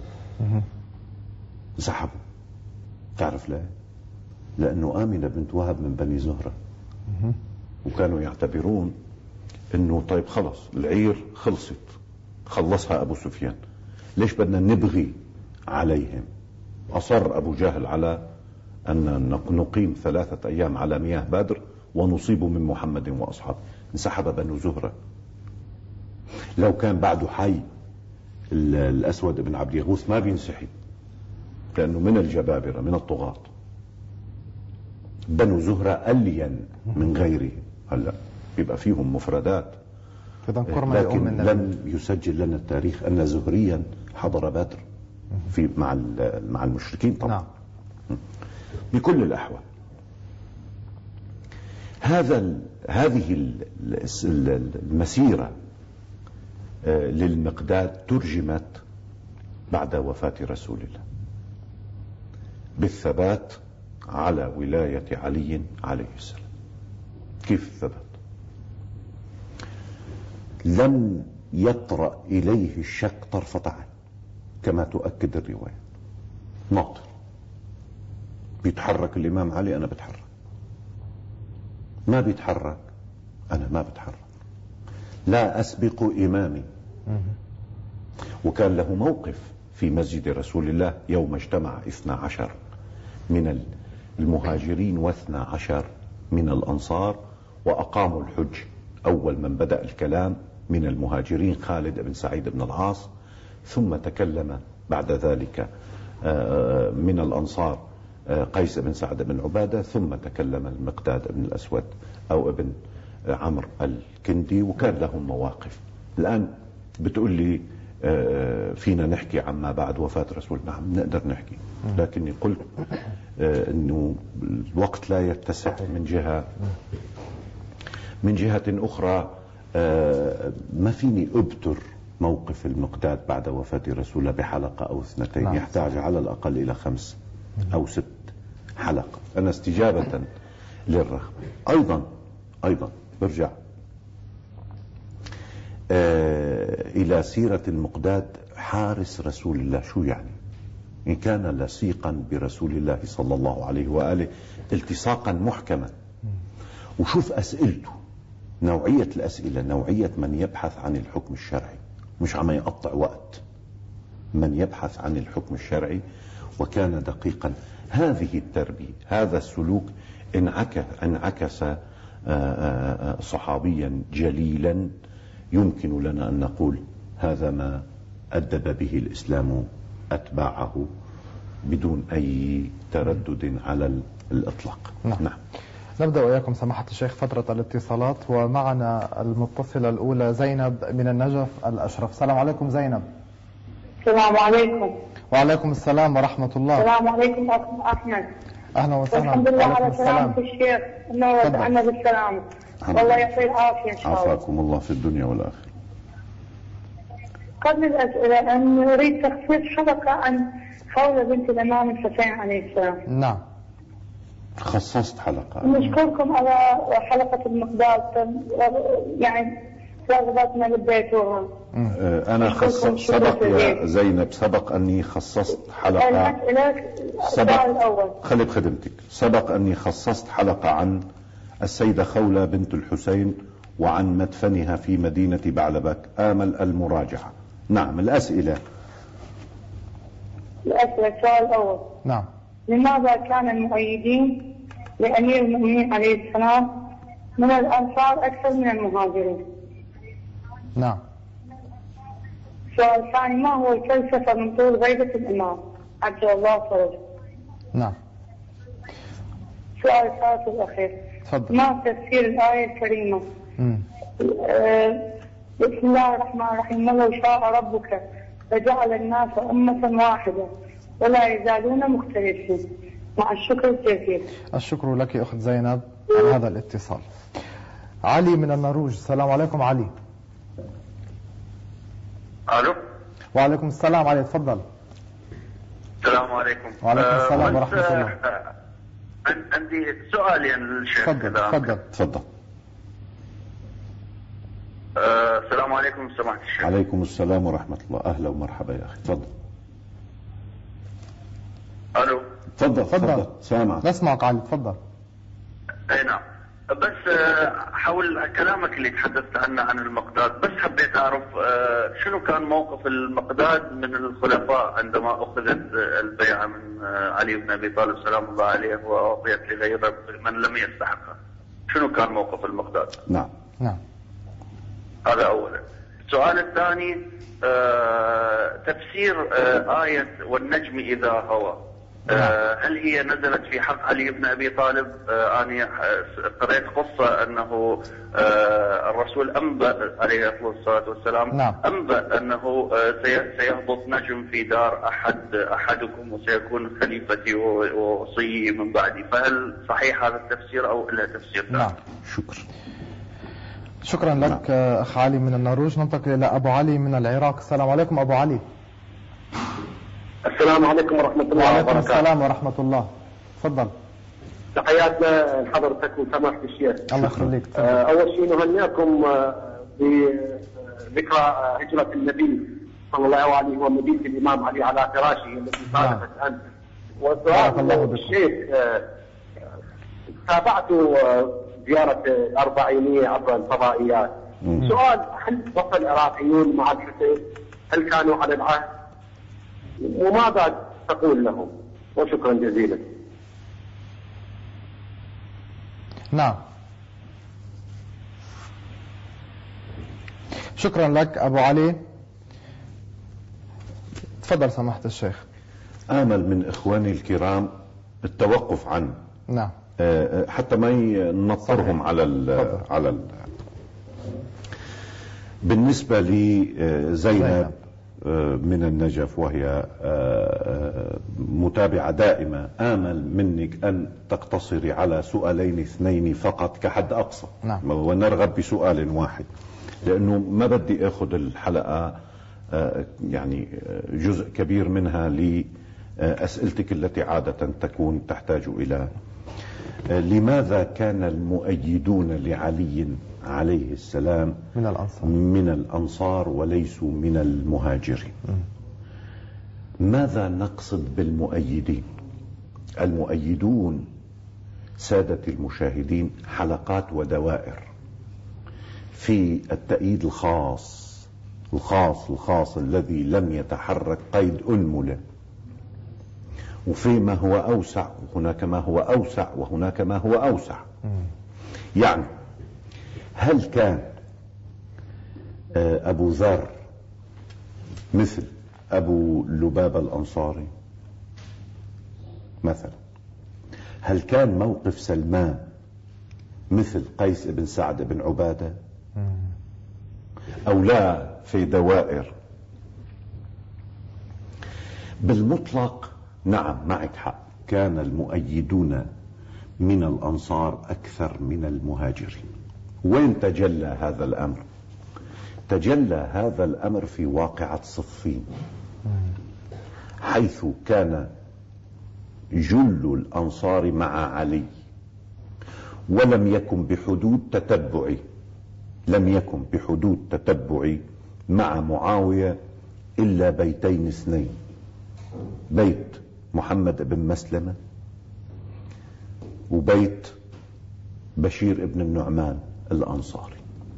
سحبه. تعرف ليه؟ لأنه آمنة بنت وهب من بني زهرة، وكانوا يعتبرون انه طيب خلص العير خلصت، خلصها ابو سفيان، ليش بدنا نبغي عليهم؟ اصر ابو جهل على ان نقيم 3 ايام على مياه بدر ونصيب من محمد واصحابه. انسحب بنو زهرة. لو كان بعده حي الاسود بن عبد يغوث ما بينسحب، لانه من الجبابرة من الطغاة. بنو زهرة ألين من غيرهم. هلا بيبقى فيهم مفردات، لكن لم يسجل لنا التاريخ أن زهريا حضر بدر في مع المشركين طبعا. نعم. بكل الأحوال هذه المسيرة للمقداد ترجمت بعد وفاة رسول الله بالثبات على ولاية علي عليه السلام. كيف الثبات؟ لم يطرأ إليه الشك طرفة عين كما تؤكد الرواية. ناطر بيتحرك الإمام علي أنا بتحرك، ما بيتحرك أنا ما بتحرك، لا أسبق إمامي. وكان له موقف في مسجد رسول الله يوم اجتمع 12 من المهاجرين و12 من الأنصار وأقاموا الحج. أول من بدأ الكلام من المهاجرين خالد بن سعيد بن العاص، ثم تكلم بعد ذلك من الأنصار قيس بن سعد بن عبادة، ثم تكلم المقداد بن الأسود أو ابن عمرو الكندي، وكان لهم مواقف. الآن بتقول لي فينا نحكي عما بعد وفاة رسول. نعم نقدر نحكي، لكني قلت أنه الوقت لا يتسع من جهة أخرى. ما فيني أبتر موقف المقداد بعد وفاة رسول الله بحلقة أو اثنتين. نعم. يحتاج على الأقل إلى 5 أو 6 حلقة. أنا استجابة للرغبة أيضا برجع إلى سيرة المقداد حارس رسول الله. شو يعني؟ إن كان لصيقا برسول الله صلى الله عليه وآله التصاقا محكما. وشوف أسئلته، نوعية الأسئلة، نوعية من يبحث عن الحكم الشرعي، مش عم يقطع وقت، من يبحث عن الحكم الشرعي. وكان دقيقا. هذه التربية، هذا السلوك انعكس صحابيا جليلا يمكن لنا أن نقول هذا ما أدب به الإسلام أتباعه بدون أي تردد على الإطلاق. نعم. نبدأ وإياكم سماحة الشيخ فترة الاتصالات، ومعنا المتصلة الأولى زينب من النجف الأشرف. السلام عليكم زينب. السلام عليكم. وعليكم السلام ورحمة الله. السلام عليكم أخ أحمد. أهلا وسهلا. الحمد لله على سلامة الشيخ، إنه وضعنا بالسلامة، والله يعطيه العافية إن شاء الله. عافاكم الله في الدنيا والآخرة. قبل الأسئلة أن نريد تخصيص حلقة عن خولة بنت الإمام الحسين عليه السلام. نعم. خصصت حلقة. نشكركم على حلقة المقداد، يعني رغبتنا للبيتوها. أنا خصصت، سبق يا زينب، سبق أني خصصت حلقة. خلي بخدمتك. سبق أني خصصت حلقة عن السيدة خولة بنت الحسين وعن مدفنها في مدينة بعلبك. آمل المراجعة. نعم. الأسئلة. السؤال الأول. نعم. لماذا كان المؤيدين لأمير المؤمنين عليه السلام من الأنصار أكثر من المهاجرين؟ نعم. السؤال الثاني، ما هو الفلسفة من طول غيبة الإمام عجل الله فرجه؟ نعم. السؤال الثالث والأخير، تفضل. ما تفسير الآية الكريمة؟ بسم الله الرحمن الرحيم، ولو شاء ربك لجعل الناس أمة واحدة ولا يزالون مختلفين. مع الشكر الجزيل. الشكر لك أخت زينب على هذا الاتصال. علي من النرويج. السلام عليكم علي. الو. وعليكم السلام علي، تفضل. السلام عليكم. وعليكم السلام ورحمة الله. عندي سؤالين للشيخ. تفضل. السلام عليكم سماحة الشيخ. عليكم السلام ورحمة الله. أهلا ومرحبا يا أخي. تفضل. الو. تفضل. سامعك. نسمعك علي، تفضل. اي نعم. بس حول كلامك اللي تحدثت عنه عن المقداد، بس حبيت اعرف شنو كان موقف المقداد من الخلفاء عندما اخذت البيعة من علي بن ابي طالب سلام الله عليه واعطيت لغيره من لم يستحقها. شنو كان موقف المقداد؟ نعم. هذا اولا. السؤال الثاني، تفسير آية والنجم اذا هوى، هل هي نزلت في حق علي بن ابي طالب؟ انا قرأت قصة انه الرسول انبأ عليه الصلاة والسلام. نعم. انبأ انه سيهبط نجم في دار احدكم وسيكون خليفتي ووصي من بعدي، فهل صحيح هذا التفسير او لا تفسير ثاني؟ نعم. شكرا لك اخ علي من النرويج. ننتقل الى ابو علي من العراق. السلام عليكم ابو علي. السلام عليكم ورحمة الله وبركاته. وعليكم السلام ورحمة الله. تفضل. تحياتنا لحضرتك وسماحة الشيخ. الله يخليك. أول شيء نهنئكم بذكرى هجرة النبي صلى الله عليه ومدينة الإمام علي على فراشه التي صادفت أنت. وسؤال الشيخ، تابعت زيارة الأربعينية عبر الفضائيات. سؤال، هل وصل العراقيون مع الحسين؟ هل كانوا على العهد؟ وماذا تقول لهم؟ وشكرا جزيلا. نعم. شكرا لك أبو علي. تفضل سماحة الشيخ. آمل من إخواني الكرام التوقف عن نعم حتى ما ننطرهم على بالنسبة لزينب من النجف وهي متابعة دائمة، آمل منك أن تقتصري على سؤالين اثنين فقط كحد أقصى. نعم. ونرغب بسؤال واحد، لأنه ما بدي أخذ الحلقة يعني جزء كبير منها لأسئلتك التي عادة تكون تحتاج إلى لماذا كان المؤيدون لعلي عليه السلام من الأنصار وليسوا من المهاجرين؟ ماذا نقصد بالمؤيدين؟ المؤيدون سادة المشاهدين حلقات ودوائر في التأييد الخاص الذي لم يتحرك قيد أنملة، وفي ما هو أوسع وهناك ما هو أوسع وهناك ما هو أوسع. يعني هل كان أبو ذر مثل أبو لبابة الأنصاري مثلا؟ هل كان موقف سلمان مثل قيس بن سعد بن عبادة أو لا؟ في دوائر بالمطلق نعم معك حق، كان المؤيدون من الأنصار أكثر من المهاجرين. وين تجلى هذا الأمر؟ تجلى هذا الأمر في واقعة صفين، حيث كان جل الأنصار مع علي، ولم يكن بحدود تتبعي مع معاوية إلا بيتين اثنين، بيت محمد بن مسلمة وبيت بشير بن النعمان الأنصاري.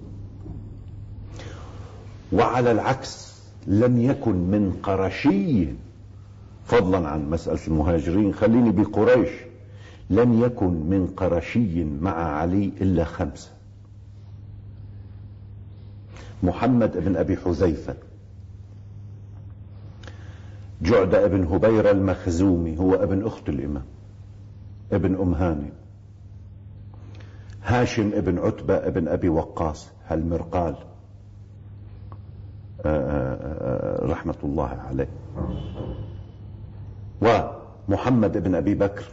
وعلى العكس لم يكن من قرشي، فضلا عن مسألة المهاجرين خليني بقريش، لم يكن من قرشي مع علي إلا 5: محمد بن أبي حذيفة، جعدة بن هبيرة المخزومي هو ابن أخت الإمام ابن أم هاني، هاشم ابن عتبة ابن أبي وقاص هالمرقال رحمة الله عليه، ومحمد بن أبي بكر،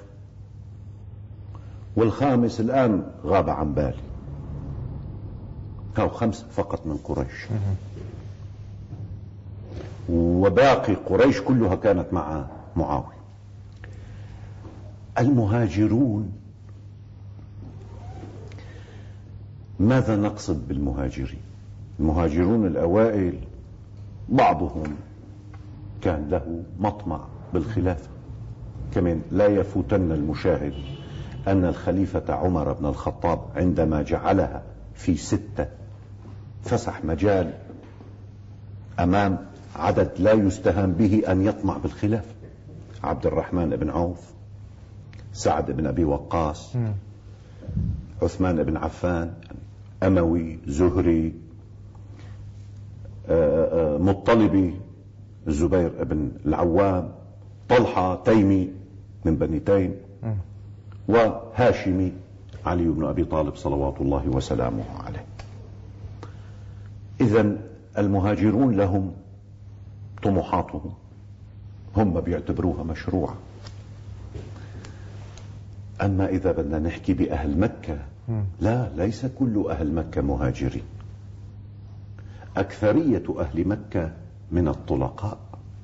والخامس الآن غاب عن بالي. هاو 5 فقط من قريش، وباقي قريش كلها كانت مع معاوية. المهاجرون، ماذا نقصد بالمهاجرين؟ المهاجرون الأوائل بعضهم كان له مطمع بالخلافة. كمان لا يفوتن المشاهد أن الخليفة عمر بن الخطاب عندما جعلها في 6 فسح مجال أمام عدد لا يستهان به أن يطمع بالخلافة: عبد الرحمن بن عوف، سعد بن أبي وقاص، عثمان بن عفان، أموي، زهري، مطلبي، الزبير بن العوام، طلحة تيمي من بني تيم، وهاشمي علي بن أبي طالب صلوات الله وسلامه عليه. إذن المهاجرون لهم طموحاتهم، هم بيعتبروها مشروعة. أما إذا بدنا نحكي بأهل مكة، لا، ليس كل أهل مكة مهاجرين. أكثرية أهل مكة من الطلقاء.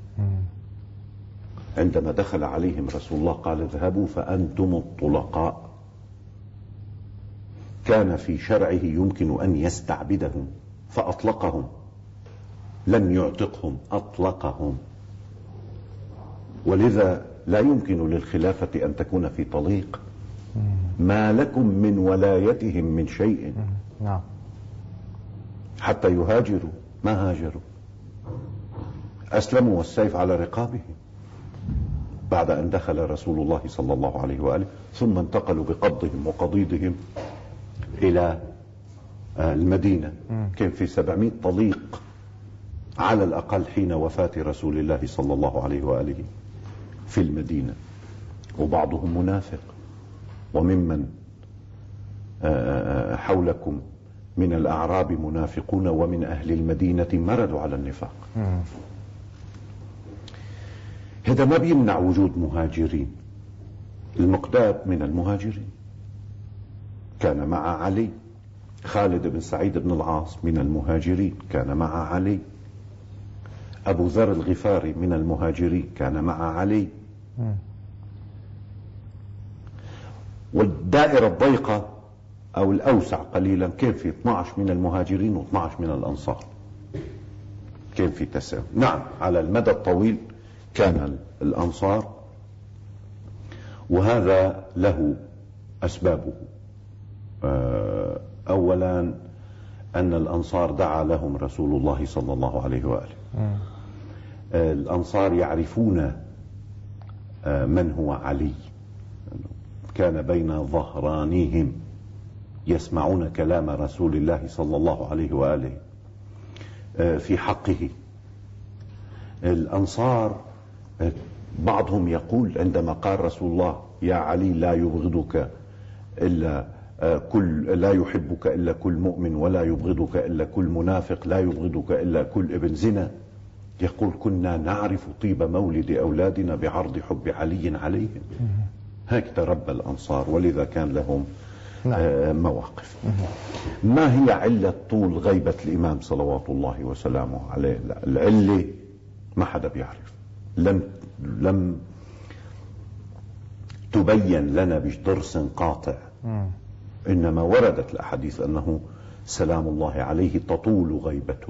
عندما دخل عليهم رسول الله قال: اذهبوا فأنتم الطلقاء. كان في شرعه يمكن أن يستعبدهم فأطلقهم، لم يعتقهم، أطلقهم. ولذا لا يمكن للخلافة أن تكون في طليق. ما لكم من ولايتهم من شيء. حتى يهاجروا ما هاجروا، أسلموا والسيف على رقابهم بعد أن دخل رسول الله صلى الله عليه وآله، ثم انتقلوا بقبضهم وقضيضهم إلى المدينة. كان في 700 طليق على الأقل حين وفاة رسول الله صلى الله عليه وآله في المدينة، وبعضهم منافق. وممن حولكم من الأعراب منافقون ومن أهل المدينة مردوا على النفاق. هذا ما بيمنع وجود مهاجرين. المقداد من المهاجرين، كان مع علي. خالد بن سعيد بن العاص من المهاجرين، كان مع علي. أبو ذر الغفاري من المهاجرين، كان مع علي. والدائرة الضيقة أو الأوسع قليلا كان في 12 من المهاجرين و12 من الأنصار، كان في تساوي. نعم، على المدى الطويل كان الأنصار، وهذا له أسبابه. أولا أن الأنصار دعا لهم رسول الله صلى الله عليه وآله. الأنصار يعرفون من هو علي، كان بين ظهرانيهم يسمعون كلام رسول الله صلى الله عليه وآله في حقه. الأنصار بعضهم يقول عندما قال رسول الله يا علي لا يبغضك إلا لا يحبك إلا كل مؤمن، ولا يبغضك إلا كل منافق، لا يبغضك إلا كل ابن زنا، يقول كنا نعرف طيب مولد أولادنا بعرض حب علي عليهم. هيك تربى الأنصار، ولذا كان لهم مواقف. ما هي علة طول غيبة الإمام صلوات الله وسلامه عليه؟ العلة ما حدا بيعرف، لم تبين لنا بدرس قاطع، إنما وردت الأحاديث أنه سلام الله عليه تطول غيبته.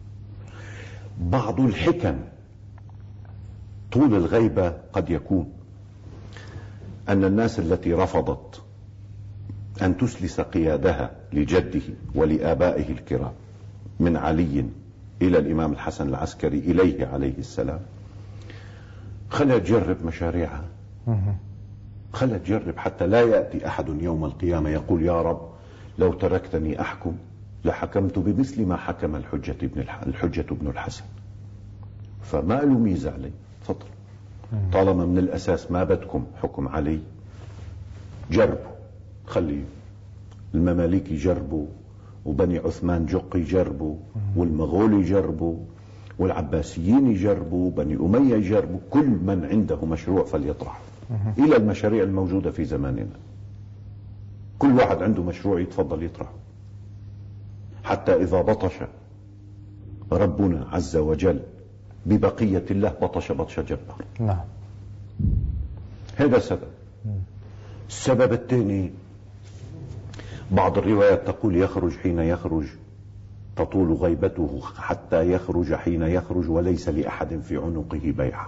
بعض الحكم طول الغيبة قد يكون أن الناس التي رفضت أن تسلس قيادها لجده ولآبائه الكرام من علي إلى الإمام الحسن العسكري إليه عليه السلام، خلت تجرب مشاريعها، خلت تجرب حتى لا يأتي أحد يوم القيامة يقول يا رب لو تركتني أحكم لحكمت بمثل ما حكم الحجة ابن الحسن. فما له ميزة علي، تفضل. طالما من الأساس ما بدكم حكم علي، جربوا، خلي المماليك يجربوا، وبني عثمان جق يجربوا، والمغول يجربوا، والعباسيين يجربوا، بني أمية يجربوا، كل من عنده مشروع فليطرح إلى المشاريع الموجودة في زماننا. كل واحد عنده مشروع يتفضل يطرحه، حتى إذا بطش ربنا عز وجل ببقية الله بطش بطش جبار. نعم، هذا سبب. السبب الثاني، بعض الروايات تقول يخرج حين يخرج تطول غيبته حتى يخرج حين يخرج وليس لأحد في عنقه بيعة.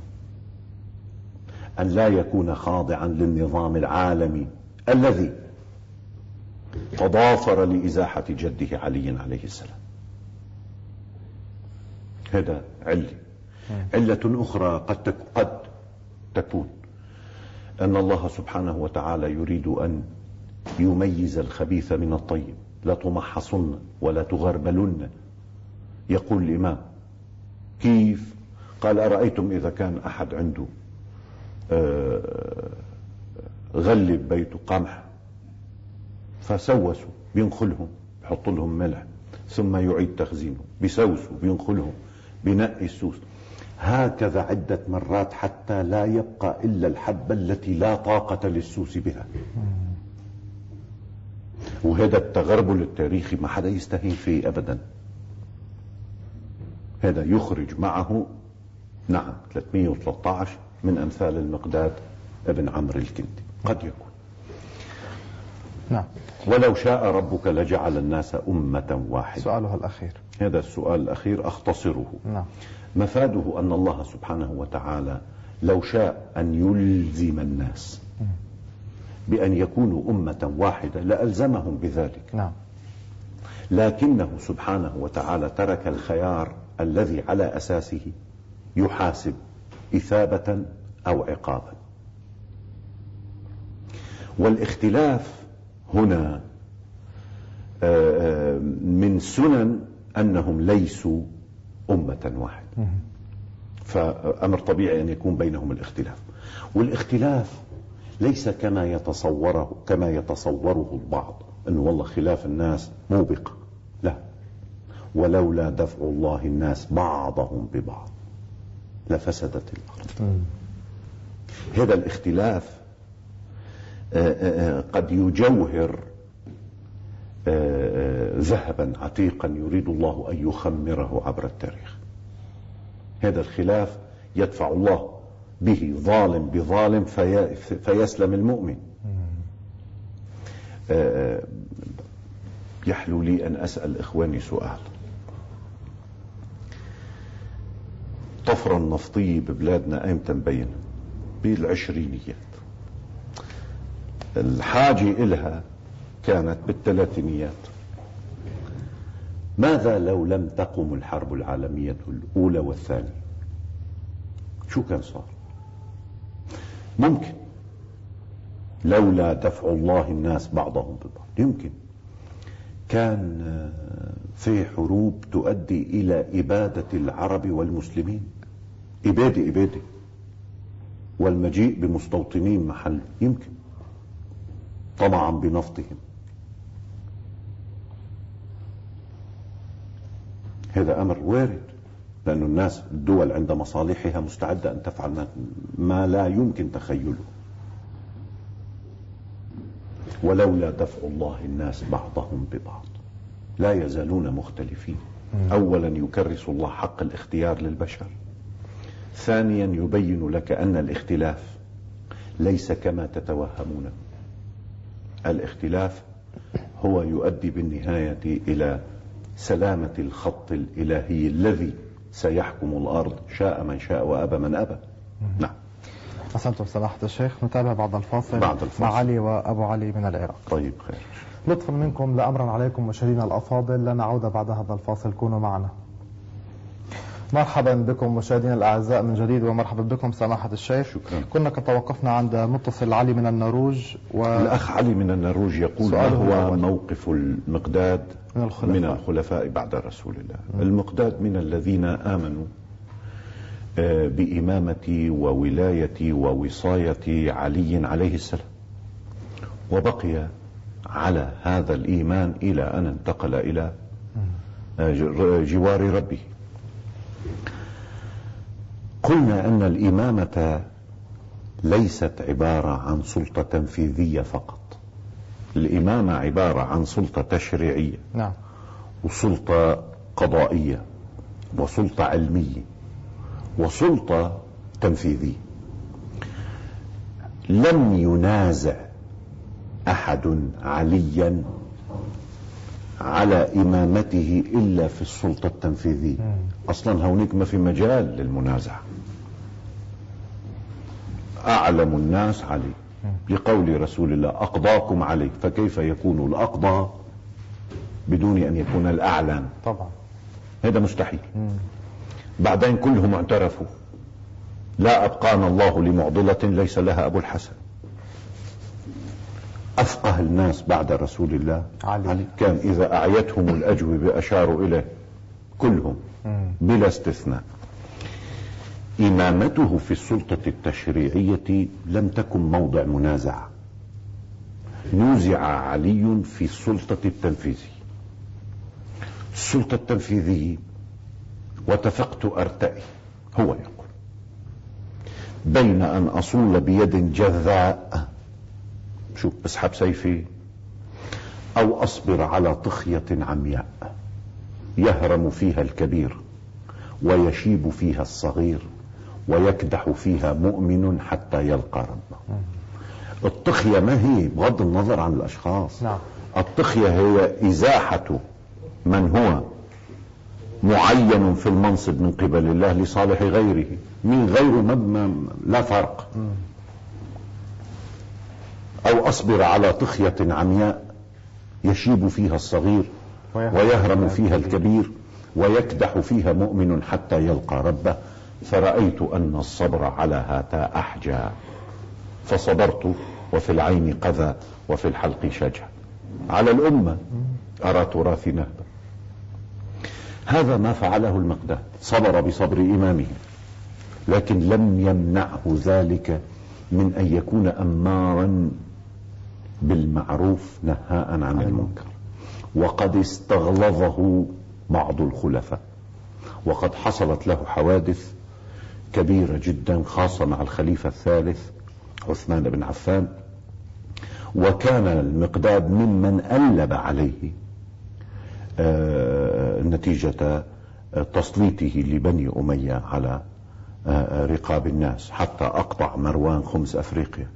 أن لا يكون خاضعا للنظام العالمي الذي تضافر لإزاحة جده علي عليه السلام. هذا علة. علة أخرى قد تكون أن الله سبحانه وتعالى يريد أن يميز الخبيث من الطيب. لا تمحصن ولا تغربلن. يقول الإمام كيف؟ قال أرأيتم إذا كان أحد عنده غلب بيته قمح فسوسوا، بينخلهم، بيحط لهم ملح، ثم يعيد تخزينه، بيسوسوا، بينخلهم، بينقي السوس، هكذا عدة مرات حتى لا يبقى إلا الحبة التي لا طاقة للسوس بها. وهذا التغربل التاريخي ما حدا يستهين فيه أبدا. هذا يخرج معه نعم 313 من أمثال المقداد ابن عمرو الكندي قد يكون. نعم. ولو شاء ربك لجعل الناس أمة واحدة. سؤاله الأخير. هذا السؤال الأخير أختصره. نعم. مفاده أن الله سبحانه وتعالى لو شاء أن يلزم الناس بأن يكونوا أمة واحدة لألزمهم بذلك. نعم. لكنه سبحانه وتعالى ترك الخيار الذي على أساسه يحاسب إثابة أو عقابا. والاختلاف هنا من سنن أنهم ليسوا أمة واحدة، فأمر طبيعي أن يكون بينهم الاختلاف. والاختلاف ليس كما يتصوره البعض أنه والله خلاف الناس موبق، لا، ولولا دفع الله الناس بعضهم ببعض لفسدت الأرض. هذا الاختلاف قد يجوهر ذهبا عتيقا يريد الله أن يخمره عبر التاريخ. هذا الخلاف يدفع الله به ظالم بظالم فيسلم المؤمن. يحلو لي أن أسأل إخواني سؤال. الطفرة النفطية ببلادنا أيمتى مبينة؟ بالعشرينيات. الحاجة إلها كانت بالثلاثينيات. ماذا لو لم تقم الحرب العالمية الأولى والثانية؟ شو كان صار؟ ممكن لولا دفع الله الناس بعضهم ببعض يمكن كان في حروب تؤدي إلى إبادة العرب والمسلمين، إبادة والمجيء بمستوطنين محل، يمكن طمعا بنفطهم. هذا أمر وارد، لأن الناس الدول عند مصالحها مستعدة أن تفعل ما لا يمكن تخيله. ولولا دفع الله الناس بعضهم ببعض لا يزالون مختلفين. أولا يكرس الله حق الاختيار للبشر، ثانيا يبين لك أن الاختلاف ليس كما تتوهمون. الاختلاف هو يؤدي بالنهاية إلى سلامة الخط الإلهي الذي سيحكم الأرض شاء من شاء وأبى من أبى. نعم. أحسنتم سماحة الشيخ. نتابع بعد الفاصل مع علي وأبو علي من العراق. طيب خير. لطفا منكم لأمرا عليكم مشاهدينا الأفاضل، لن نعود بعد هذا الفاصل، كونوا معنا. مرحبا بكم مشاهدينا الأعزاء من جديد، ومرحبا بكم سماحة الشيخ. شكرا. كنا قد توقفنا عند متصل علي من النروج الأخ علي من النروج يقول ما هو موقف المقداد من الخلفاء بعد رسول الله؟ المقداد من الذين آمنوا بإمامة وولاية ووصاية علي عليه السلام، وبقي على هذا الإيمان إلى أن انتقل إلى جوار ربه. قلنا أن الإمامة ليست عبارة عن سلطة تنفيذية فقط. الإمامة عبارة عن سلطة تشريعية، نعم، وسلطة قضائية، وسلطة علمية، وسلطة تنفيذية. لم ينازع أحد عليا على إمامته إلا في السلطة التنفيذية. أصلا هونيك ما في مجال للمنازعة. أعلم الناس علي لقول رسول الله أقضاكم عليه، فكيف يكون الأقضى بدون أن يكون الأعلم؟ طبعا هذا مستحيل. بعدين كلهم اعترفوا لا أبقانا الله لمعضلة ليس لها أبو الحسن. أفقه الناس بعد رسول الله علي. كان إذا أعيتهم الأجوبة أشاروا إليه كلهم بلا استثناء. إمامته في السلطة التشريعية لم تكن موضع منازعة. نوزع علي في السلطة التنفيذية. السلطة التنفيذية وتفقت أرتئي هو يقول بين أن أصول بيد جذاء، شوف، اسحب سيفي، أو أصبر على طخية عمياء يهرم فيها الكبير ويشيب فيها الصغير ويكدح فيها مؤمن حتى يلقى ربه. الطخية ما هي بغض النظر عن الأشخاص. نعم. الطخية هي إزاحة من هو معين في المنصب من قبل الله لصالح غيره. من غيره لا فرق. أو أصبر على طخية عمياء يشيب فيها الصغير ويهرم فيها الكبير ويكدح فيها مؤمن حتى يلقى ربه. فرأيت أن الصبر على هاتا أحجى، فصبرت وفي العين قذى وفي الحلق شجع. على الأمة أرى تراث نهبة. هذا ما فعله المقداد، صبر بصبر إمامه، لكن لم يمنعه ذلك من أن يكون أمارا بالمعروف نهاء عن المنكر. وقد استغلظه بعض الخلفاء، وقد حصلت له حوادث كبيرة جدا، خاصة مع الخليفة الثالث عثمان بن عفان. وكان المقداد ممن ألب عليه نتيجة تسليطه لبني أمية على رقاب الناس، حتى أقطع مروان خمس أفريقيا.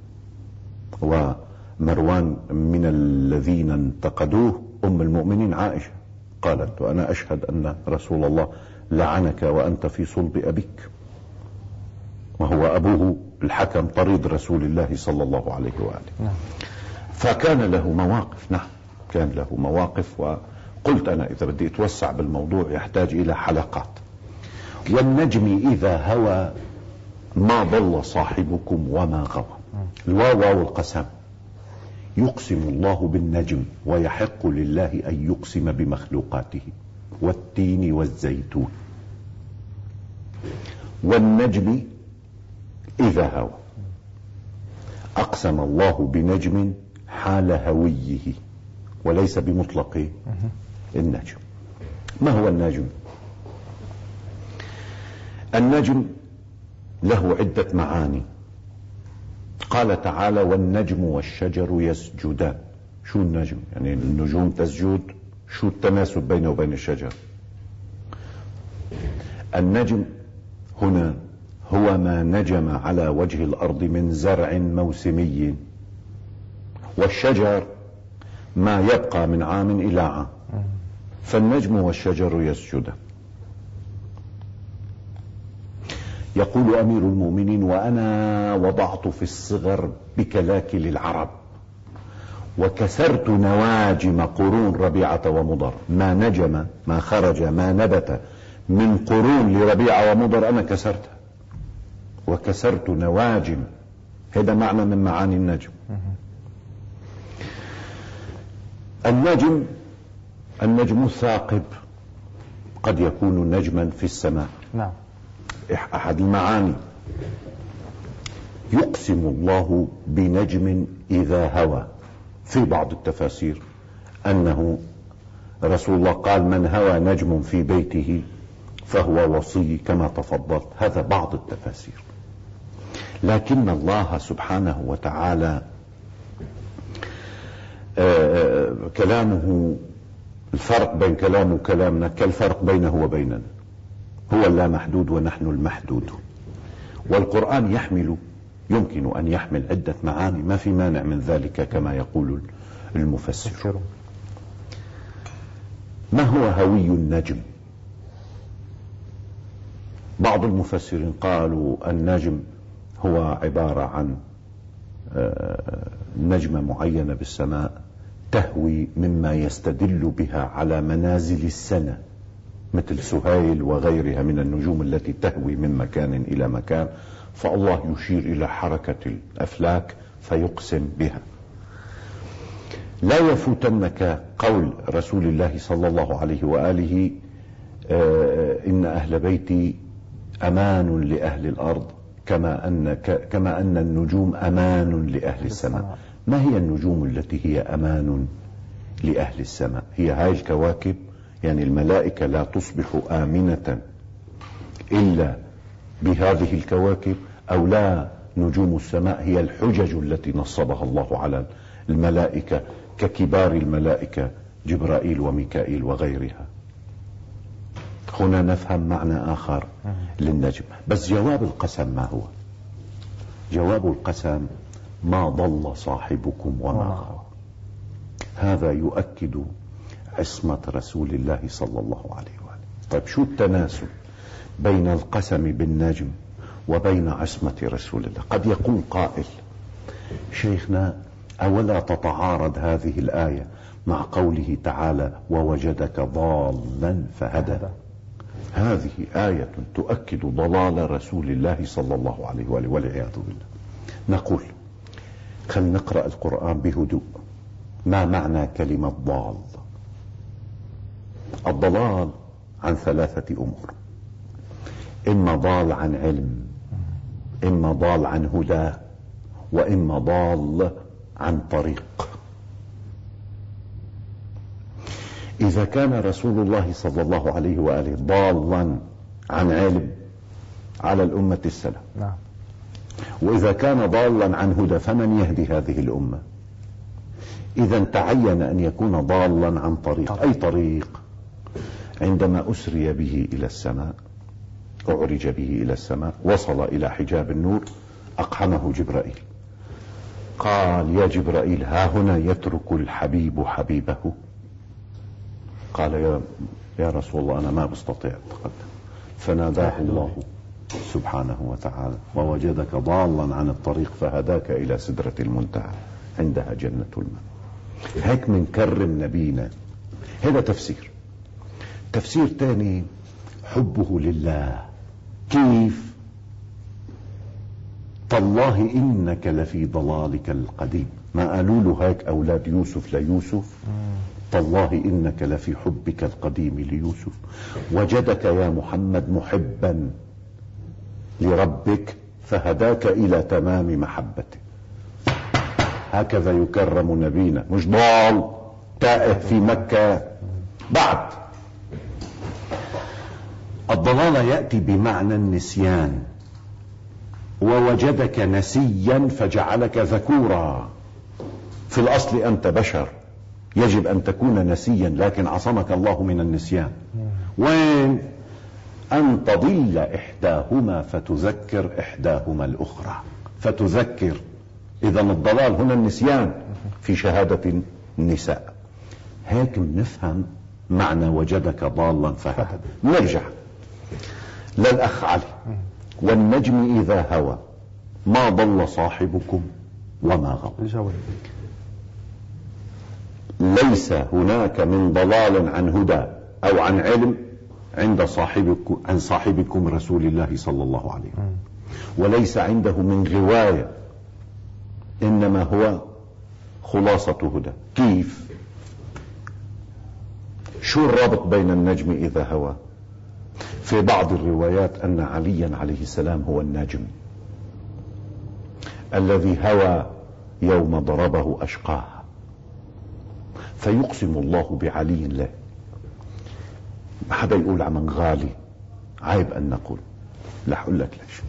ومروان من الذين انتقدوه أم المؤمنين عائشة، قالت: وأنا أشهد أن رسول الله لعنك وأنت في صلب أبيك، وهو أبوه الحكم طريد رسول الله صلى الله عليه وآله. فكان له مواقف، نعم كان له مواقف. وقلت أنا إذا بدي أتوسع بالموضوع يحتاج إلى حلقات. والنجم إذا هوى ما ضل صاحبكم وما غوى. الواو واو القسم. يقسم الله بالنجم ويحق لله أن يقسم بمخلوقاته، والتين والزيتون. والنجم إذا هوى، أقسم الله بنجم حال هويه، وليس بمطلق النجم. ما هو النجم؟ النجم له عدة معاني. قال تعالى: والنجم والشجر يسجدان. شو النجم؟ يعني النجوم تسجد. شو التناسب بينه وبين الشجر؟ النجم هنا هو ما نجم على وجه الأرض من زرع موسمي، والشجر ما يبقى من عام إلى عام. فالنجم والشجر يسجدان. يقول أمير المؤمنين: وأنا وضعت في الصغر بكلاكل العرب وكسرت نواجم قرون ربيعة ومضر. ما نجم، ما خرج، ما نبت من قرون لربيعة ومضر أنا كسرتها، وكسرت نواجم. هذا معنى من معاني النجم. النجم الثاقب قد يكون نجما في السماء. نعم. أحد المعاني. يقسم الله بنجم إذا هوى. في بعض التفاسير أنه رسول الله قال: من هوى نجم في بيته فهو وصي، كما تفضلت. هذا بعض التفاسير. لكن الله سبحانه وتعالى كلامه، الفرق بين كلامه وكلامنا كالفرق بينه وبيننا. هو اللامحدود ونحن المحدود. والقرآن يمكن أن يحمل عدة معاني، ما في مانع من ذلك كما يقول المفسر. ما هو هوي النجم؟ بعض المفسرين قالوا النجم هو عبارة عن نجمة معينة بالسماء تهوي مما يستدل بها على منازل السنة، مثل سهيل وغيرها من النجوم التي تهوي من مكان إلى مكان، فالله يشير إلى حركة الأفلاك فيقسم بها. لا يفوتنك قول رسول الله صلى الله عليه وآله: إن أهل بيتي أمان لأهل الأرض كما أن النجوم أمان لأهل السماء. ما هي النجوم التي هي أمان لأهل السماء؟ هي هاي الكواكب. يعني الملائكة لا تصبح آمنة إلا بهذه الكواكب، أو لا نجوم السماء هي الحجج التي نصبها الله على الملائكة ككبار الملائكة جبرائيل وميكائيل وغيرها. هنا نفهم معنى آخر للنجم. بس جواب القسم ما هو؟ جواب القسم: ما ضل صاحبكم وما غوى. هذا يؤكد عصمة رسول الله صلى الله عليه وآله. طيب شو التناسب بين القسم بالنجم وبين عصمة رسول الله؟ قد يقول قائل: شيخنا، أولا تتعارض هذه الآية مع قوله تعالى: ووجدك ضالا فهدى؟ هذه آية تؤكد ضلال رسول الله صلى الله عليه وآله والعياذ بالله. نقول: خلينا نقرأ القرآن بهدوء. ما معنى كلمة ضال؟ الضلال عن ثلاثة أمور: إما ضال عن علم، إما ضال عن هدى، وإما ضال عن طريق. إذا كان رسول الله صلى الله عليه وآله ضالا عن علم، على الأمة السلام. نعم. وإذا كان ضالا عن هدى فمن يهدي هذه الأمة؟ إذا تعين أن يكون ضالا عن طريق. أي طريق؟ عندما أسري به إلى السماء، أعرج به إلى السماء، وصل إلى حجاب النور، أقحمه جبرائيل، قال: يا جبرائيل، ها هنا يترك الحبيب حبيبه. قال: يا رسول الله، أنا ما بستطيع التقدم. فناداه الله سبحانه وتعالى: ووجدك ضالا عن الطريق فهداك إلى سدرة المنتهى عندها جنة الماء. هيك منكرم نبينا. هذا تفسير. تفسير تاني: حبه لله. كيف؟ تالله إنك لفي ضلالك القديم. ما قالوا له هيك أولاد يوسف ليوسف؟ تالله إنك لفي حبك القديم ليوسف، وجدك يا محمد محبا لربك فهداك إلى تمام محبته. هكذا يكرم نبينا، مش ضال تائه في مكة. بعد الضلال يأتي بمعنى النسيان، ووجدك نسيا فجعلك ذكورا. في الأصل أنت بشر، يجب أن تكون نسيا، لكن عصمك الله من النسيان. وين؟ أن تضل إحداهما فتذكر إحداهما الأخرى. فتذكر. إذا الضلال هنا النسيان في شهادة النساء. هيك بنفهم معنى وجدك ضالا فهدى. نرجع للأخ علي: والنجم إذا هوى ما ضل صاحبكم وما غوى. ليس هناك من ضلال عن هدى أو عن علم عند صاحبكم رسول الله صلى الله عليه وسلم، وليس عنده من غواية، إنما هو خلاصة هدى. كيف؟ شو الرابط بين النجم إذا هوى؟ في بعض الروايات أن عليا عليه السلام هو النجم الذي هوى يوم ضربه أشقاها، فيقسم الله بعلي له. حدا يقول عمن غالي، عيب أن نقول. لا أقول لك ليش.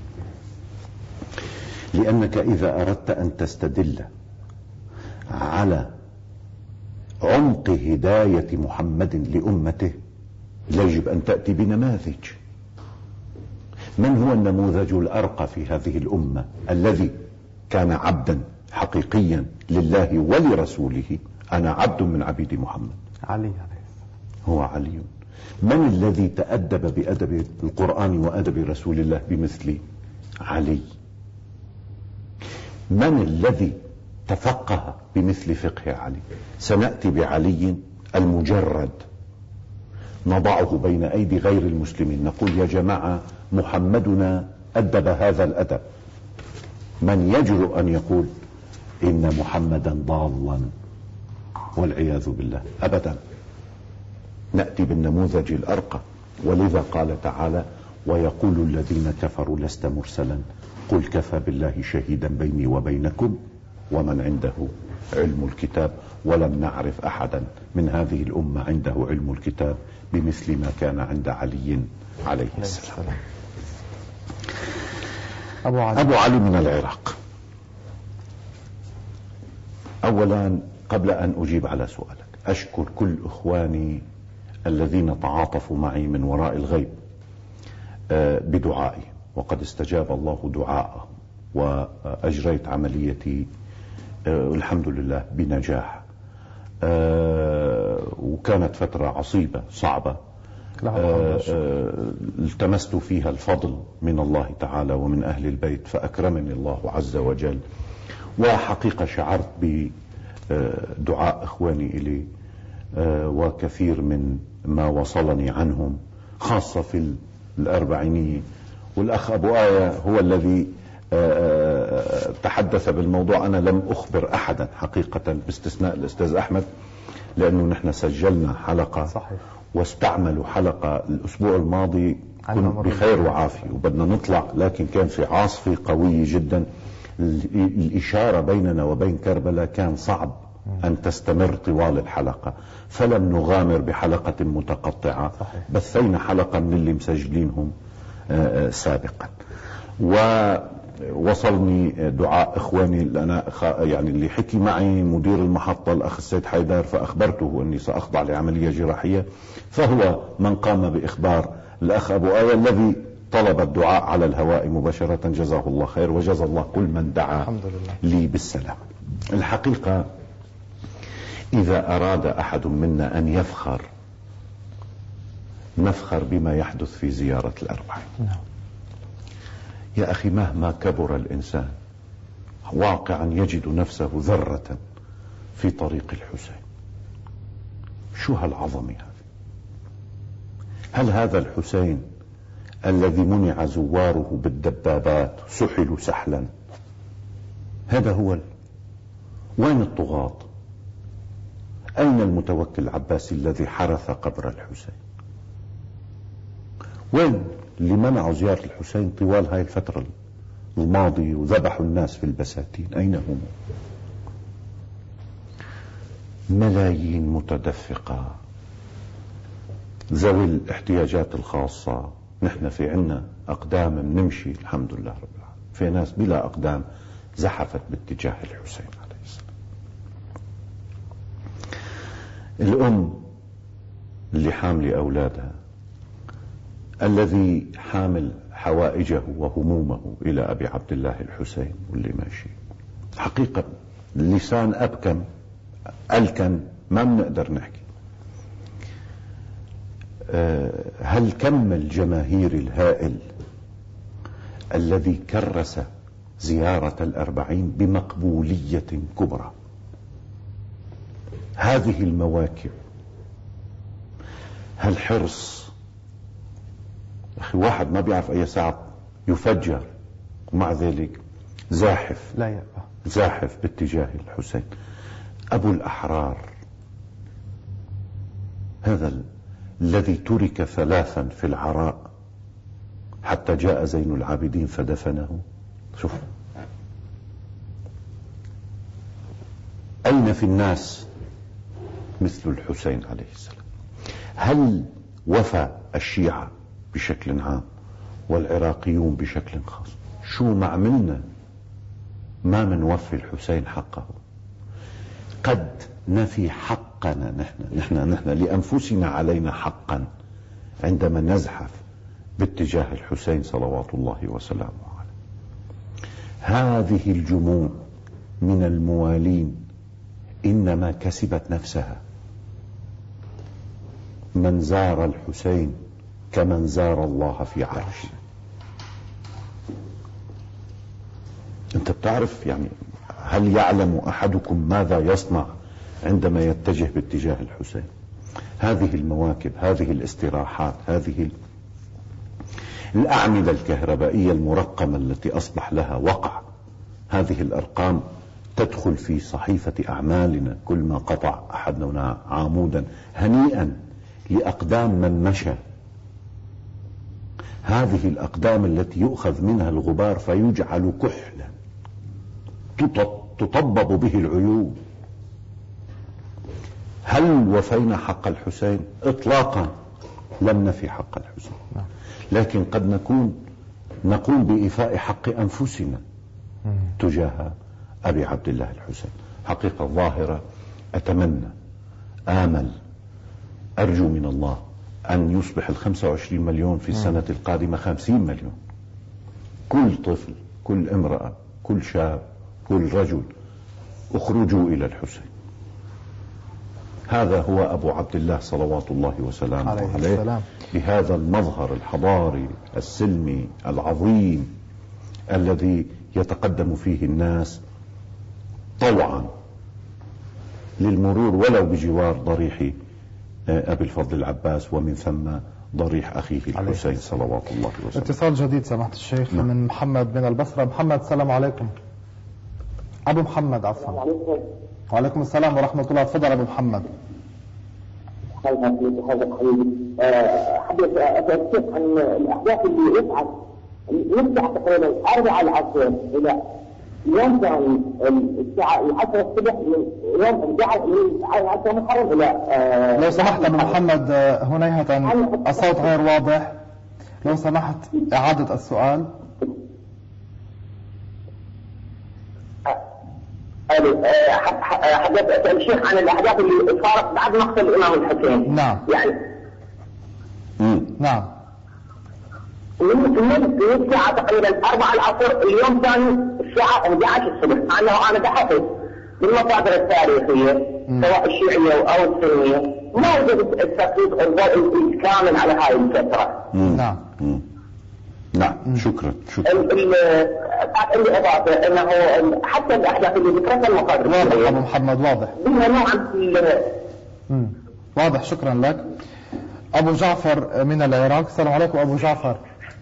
لأنك إذا أردت أن تستدل على عمق هداية محمد لأمته يجب أن تأتي بنماذج. من هو النموذج الأرقى في هذه الأمة الذي كان عبدا حقيقيا لله ولرسوله؟ أنا عبد من عبيد محمد. علي هو علي. من الذي تأدب بأدب القرآن وأدب رسول الله بمثل علي؟ من الذي تفقه بمثل فقه علي؟ سنأتي بعلي المجرد، نضعه بين أيدي غير المسلمين، نقول: يا جماعة، محمدنا أدب هذا الأدب. من يجرؤ أن يقول إن محمدا ضالا؟ والعياذ بالله، أبدا. نأتي بالنموذج الأرقى. ولذا قال تعالى: ويقول الذين كفروا لست مرسلا قل كفى بالله شهيدا بيني وبينكم ومن عنده علم الكتاب. ولم نعرف أحدا من هذه الأمة عنده علم الكتاب بمثل ما كان عند علي عليه السلام. أبو علي من العراق. أولا، قبل أن أجيب على سؤالك، أشكر كل إخواني الذين تعاطفوا معي من وراء الغيب بدعائي، وقد استجاب الله دعاءه، وأجريت عمليتي الحمد لله بنجاح. وكانت فترة عصيبة صعبة التمست فيها الفضل من الله تعالى ومن أهل البيت، فأكرمني الله عز وجل. وحقيقة شعرت بدعاء إخواني إلي، وكثير من ما وصلني عنهم، خاصة في الأربعينية. والأخ أبو آية هو الذي تحدث بالموضوع. أنا لم أخبر أحدا حقيقة باستثناء الأستاذ أحمد، لأنه نحن سجلنا حلقة صحيح، واستعملوا حلقة الأسبوع الماضي كنا بخير وعافية وبدنا نطلع، لكن كان في عاصفة قوية جدا. الإشارة بيننا وبين كربلاء كان صعب أن تستمر طوال الحلقة، فلم نغامر بحلقة متقطعة. صحيح. بثينا حلقة من اللي مسجلينهم سابقا. ووصلني دعاء إخواني يعني اللي حكي معي مدير المحطة الأخ السيد حيدر، فأخبرته أني سأخضع لعملية جراحية، فهو من قام بإخبار الأخ أبو آية الذي طلب الدعاء على الهواء مباشرة، جزاه الله خير وجزا الله كل من دعا لي بالسلام. الحقيقة إذا أراد أحد منا أن يفخر، نفخر بما يحدث في زيارة الأربعين. يا أخي مهما كبر الإنسان واقعا يجد نفسه ذرة في طريق الحسين. شو هالعظمة هذه؟ هل هذا الحسين الذي منع زواره بالدبابات سحلوا سحلا، هذا هو وين الطغاة؟ أين المتوكل العباسي الذي حرث قبر الحسين؟ وين اللي منعوا زيارة الحسين طوال هاي الفترة الماضية وذبحوا الناس في البساتين؟ أين هم؟ ملايين متدفقة ذوي الاحتياجات الخاصة. نحن في عنا أقدام نمشي الحمد لله رب العالمين، في ناس بلا أقدام زحفت باتجاه الحسين عليه السلام. الأم اللي حامل أولادها، الذي حامل حوائجه وهمومه إلى أبي عبد الله الحسين واللي ماشي، حقيقة اللسان أبكم ألكن ما بنقدر نحكي. هل كم الجماهير الهائل الذي كرس زيارة الأربعين بمقبولية كبرى؟ هذه المواكب، هالحرص، أخي واحد ما بيعرف أي ساعة يفجر ومع ذلك زاحف لا يأبى، زاحف باتجاه الحسين. أبو الأحرار هذا الذي ترك ثلاثا في العراء حتى جاء زين العابدين فدفنه. شوف أين في الناس مثل الحسين عليه السلام؟ هل وفى الشيعة بشكل عام والعراقيون بشكل خاص شو ما عملنا ما منوفي الحسين حقه؟ قد نفي حقنا نحن لأنفسنا علينا حقا عندما نزحف باتجاه الحسين صلوات الله وسلامه عليه. هذه الجموع من الموالين إنما كسبت نفسها. من زار الحسين كمن زار الله في عرشه. انت بتعرف يعني هل يعلم أحدكم ماذا يصنع عندما يتجه باتجاه الحسين؟ هذه المواكب، هذه الاستراحات، هذه الأعمدة الكهربائية المرقمة التي أصبح لها وقع، هذه الأرقام تدخل في صحيفة أعمالنا. كل ما قطع أحدنا عمودا هنيئا لأقدام من مشى. هذه الأقدام التي يؤخذ منها الغبار فيجعل كحلا تطبب به العيون. هل وفينا حق الحسين؟ إطلاقا لم نفي حق الحسين، لكن قد نقوم بإيفاء حق أنفسنا تجاه أبي عبد الله الحسين. حقيقة ظاهرة أتمنى، آمل، أرجو من الله أن يصبح 25 مليون في السنة القادمة 50 مليون. كل طفل، كل امرأة، كل شاب، كل رجل، اخرجوا إلى الحسين. هذا هو أبو عبد الله صلوات الله وسلامه عليه بهذا المظهر الحضاري السلمي العظيم الذي يتقدم فيه الناس طوعا للمرور ولو بجوار ضريح أبي الفضل العباس ومن ثم ضريح أخيه الحسين صلوات الله وسلامه. اتصال جديد سماحة الشيخ من محمد من البصرة. محمد السلام عليكم. أبو محمد عفوا. وعليكم السلام ورحمة الله. تفضل أبو محمد. حبيت أتحدث عن الأحداث اللي يفعل يفتح تقريبا 4 العصر إلى يوم كان الساعة 10 الصبح من يوم الساعة 10 محرم إلى لو سمحت أبو محمد هنيهة الصوت غير واضح. لو سمحت إعادة السؤال. حدث أسأل الشيخ عن الأحداث اللي صارت بعد مقتل الإمام الحسين. نعم. يعني نعم. من الساعة تقريبا 4 العصر، اليوم كان الساعة 11 الصبح، مع أنه أنا بحثت بالمصادر التاريخية سواء الشيعية أو السنية ما وجدت التقريب الكامل على هاي الفترة. نعم. نعم. شكرا. اللي أضافه أنه حتى الأحداث اللي ذكرتها المصادر واضح أبو محمد، واضح. بها نوعا واضح. شكرا لك. أبو جعفر من العراق. السلام عليكم أبو جعفر.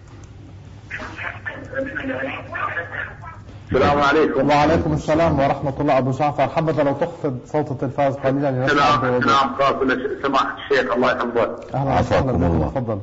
السلام عليكم. وعليكم السلام ورحمة الله. أبو جعفر، حبذا لو تخفض صوت التلفاز قليلا لنسمع بوضوح. نعم قابل سماحة الشيخ الله يحفظك. أهلا وسهلا بكم. تفضل.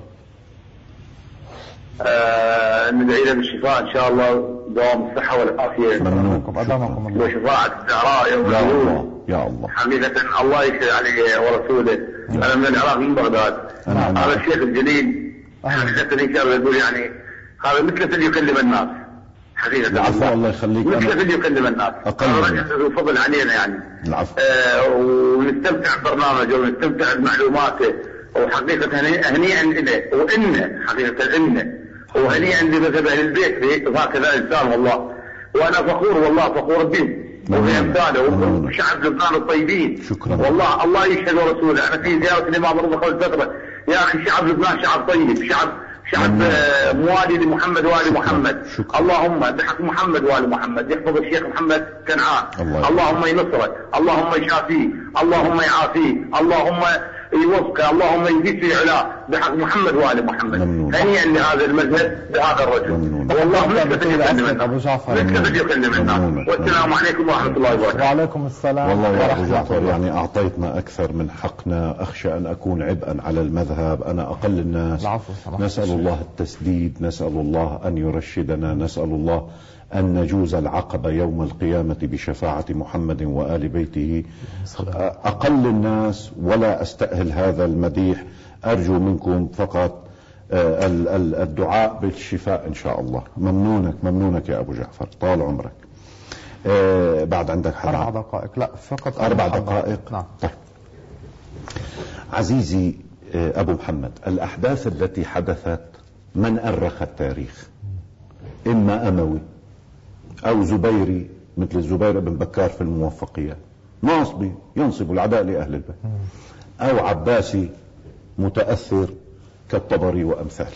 ندعي له بالشفاء ان شاء الله، دوام الصحة والعافية. أدامكم الله. وشفاعة الزهراء يوم يا الله يا الله. حقيقة الله يشهد عليه ورسوله. أنا من العراق من بغداد. هذا الشيخ الجليل حقيقة إن شاء الله يقول يعني هذا مثل يكلم الناس حقيقة. العفو الله يخليك. مثل يكلم الناس. هذا فضل علينا يعني. العفو. ونستمتع ببرنامجه ونستمتع بمعلوماته، وحقيقة هنيئا إليه وإنه حقيقة إنه وهنيئا لمذهب أهل البيت وهكذا إنسان والله. وأنا فخور والله، فخور به وبأمثاله وشعب لبنان الطيبين. شكرا والله الله يشهد ورسوله. أنا في زيارة الإمام رضي قبل فترة، يا أخي شعب لبنان شعب طيب، شعب موالي لمحمد وآل محمد. اللهم بحق محمد وآل محمد يحفظ الشيخ محمد كنعان. اللهم ينصره، اللهم يشافيه، اللهم يعافيه، اللهم يوفقه، اللهم يزيد في علاه بحق محمد وآل محمد. هنيئا لهذا المذهب بهذا الرجل. والله مستفيد يكلم الناس. والسلام عليكم ورحمة الله وبركاته. وعليكم السلام. والله يا أبو جعفر يعني أعطيتنا أكثر من حقنا. أخشى أن أكون عبئا على المذهب، أنا أقل الناس. نسأل الله التسديد، نسأل الله أن يرشدنا، نسأل الله أن نجوز العقبة يوم القيامة بشفاعة محمد وآل بيته. أقل الناس ولا أستأهل هذا المديح. أرجو منكم فقط الدعاء بالشفاء إن شاء الله. ممنونك يا أبو جعفر، طال عمرك. بعد عندك حد 4 دقائق؟ لا فقط 4 دقائق. نعم. طيب عزيزي أبو محمد، الأحداث التي حدثت من أرخ التاريخ؟ إما أموي أو زبيري مثل الزبير بن بكار في الموفقية، ناصبي ينصب العداء لأهل البيت، أو عباسي متأثر كالطبري وأمثاله.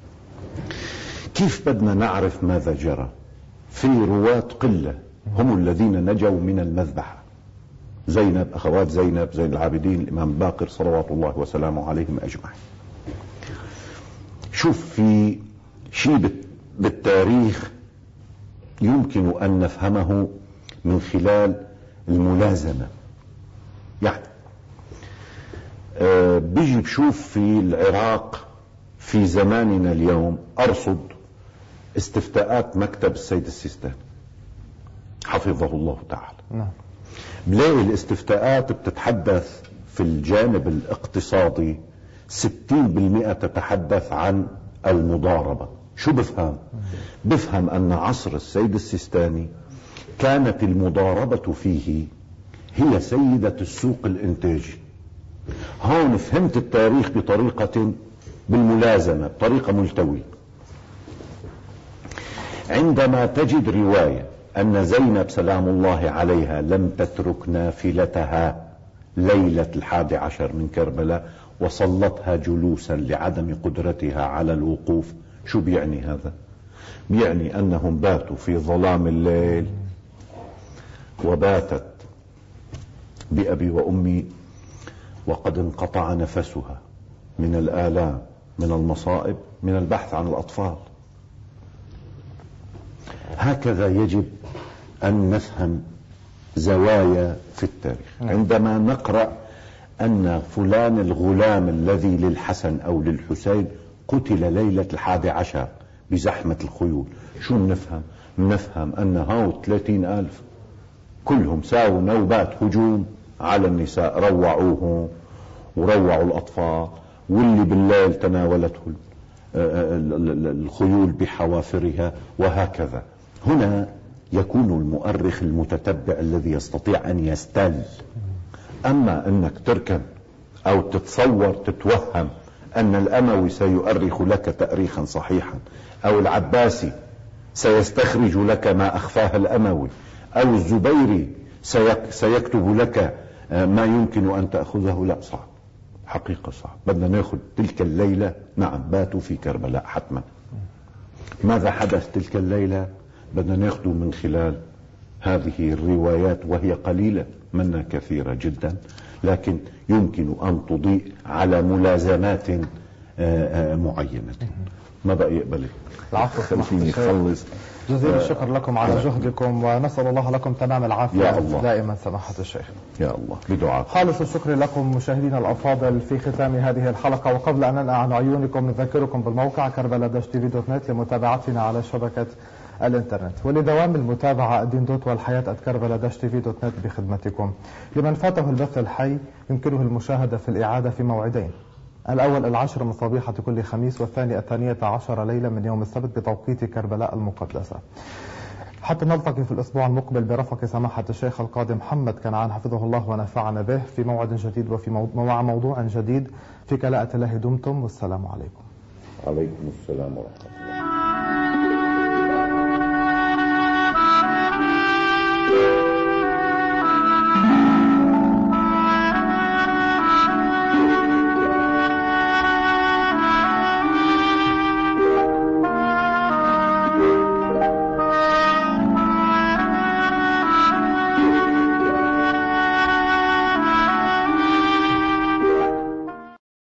كيف بدنا نعرف ماذا جرى؟ في رواة قلة هم الذين نجوا من المذبحة، زينب، أخوات زينب، زين العابدين، الإمام باقر صلوات الله وسلامه عليهم أجمعين. شوف في شيء بالتاريخ يمكن أن نفهمه من خلال الملازمة. يعني بيجي بشوف في العراق في زماننا اليوم، أرصد استفتاءات مكتب السيد السيستاني حفظه الله تعالى. بلاقي الاستفتاءات بتتحدث في الجانب الاقتصادي 60% تتحدث عن المضاربة. شو بفهم؟ بفهم أن عصر السيد السيستاني كانت المضاربة فيه هي سيدة السوق الإنتاجي. هون فهمت التاريخ بطريقة بالملازمة، بطريقة ملتوية. عندما تجد رواية أن زينب سلام الله عليها لم تترك نافلتها ليلة 11 من كربلاء وصلتها جلوسا لعدم قدرتها على الوقوف، شو بيعني هذا؟ بيعني أنهم باتوا في ظلام الليل وباتت بأبي وأمي وقد انقطع نفسها من الآلام، من المصائب، من البحث عن الأطفال. هكذا يجب أن نفهم زوايا في التاريخ. عندما نقرأ أن فلان الغلام الذي للحسن أو للحسين قتل ليلة 11 بزحمة الخيول، شو نفهم؟ نفهم أن هاو 30,000 كلهم ساووا نوبات هجوم على النساء، روعوهم وروعوا الأطفال، واللي بالليل تناولته الخيول بحوافرها وهكذا. هنا يكون المؤرخ المتتبع الذي يستطيع أن يستل. أما أنك تركن أو تتصور تتوهم أن الأموي سيؤرخ لك تأريخا صحيحا، أو العباسي سيستخرج لك ما أخفاه الأموي، أو الزبيري سيكتب لك ما يمكن أن تأخذه، لا، صعب، حقيقة صعب. بدنا ناخذ تلك الليلة. نعم، باتوا في كربلاء حتما. ماذا حدث تلك الليلة بدنا ناخذه من خلال هذه الروايات، وهي قليلة منا كثيرة جدا، لكن يمكن أن تضيء على ملازمات معينة. ما بقى يقبلك. العفو، خليني أخلص. جزيل الشكر لكم على جهدكم، ونسأل الله لكم تمام العافية يا الله. دائما سماحة الشيخ. يا الله، بدعاء. خالص الشكر لكم مشاهدينا الأفاضل في ختام هذه الحلقة. وقبل أن ننأى عن عيونكم نذكركم بالموقع كربلا-tv.net لمتابعتنا على شبكة الانترنت، ولدوام المتابعة الدين والحياة @كربلا-tv.net بخدمتكم. لمن فاته البث الحي يمكنه المشاهدة في الإعادة في موعدين: الأول 10 من صبيحة كل خميس، والثاني 12 ليلة من يوم السبت بتوقيت كربلاء المقدسة. حتى نلتقي في الأسبوع المقبل برفق سماحة الشيخ القاضي محمد كنعان حفظه الله ونفعنا به في موعد جديد مع موضوع جديد. في كلاءة الله دمتم، والسلام عليكم. عليكم السلام ورحمة الله.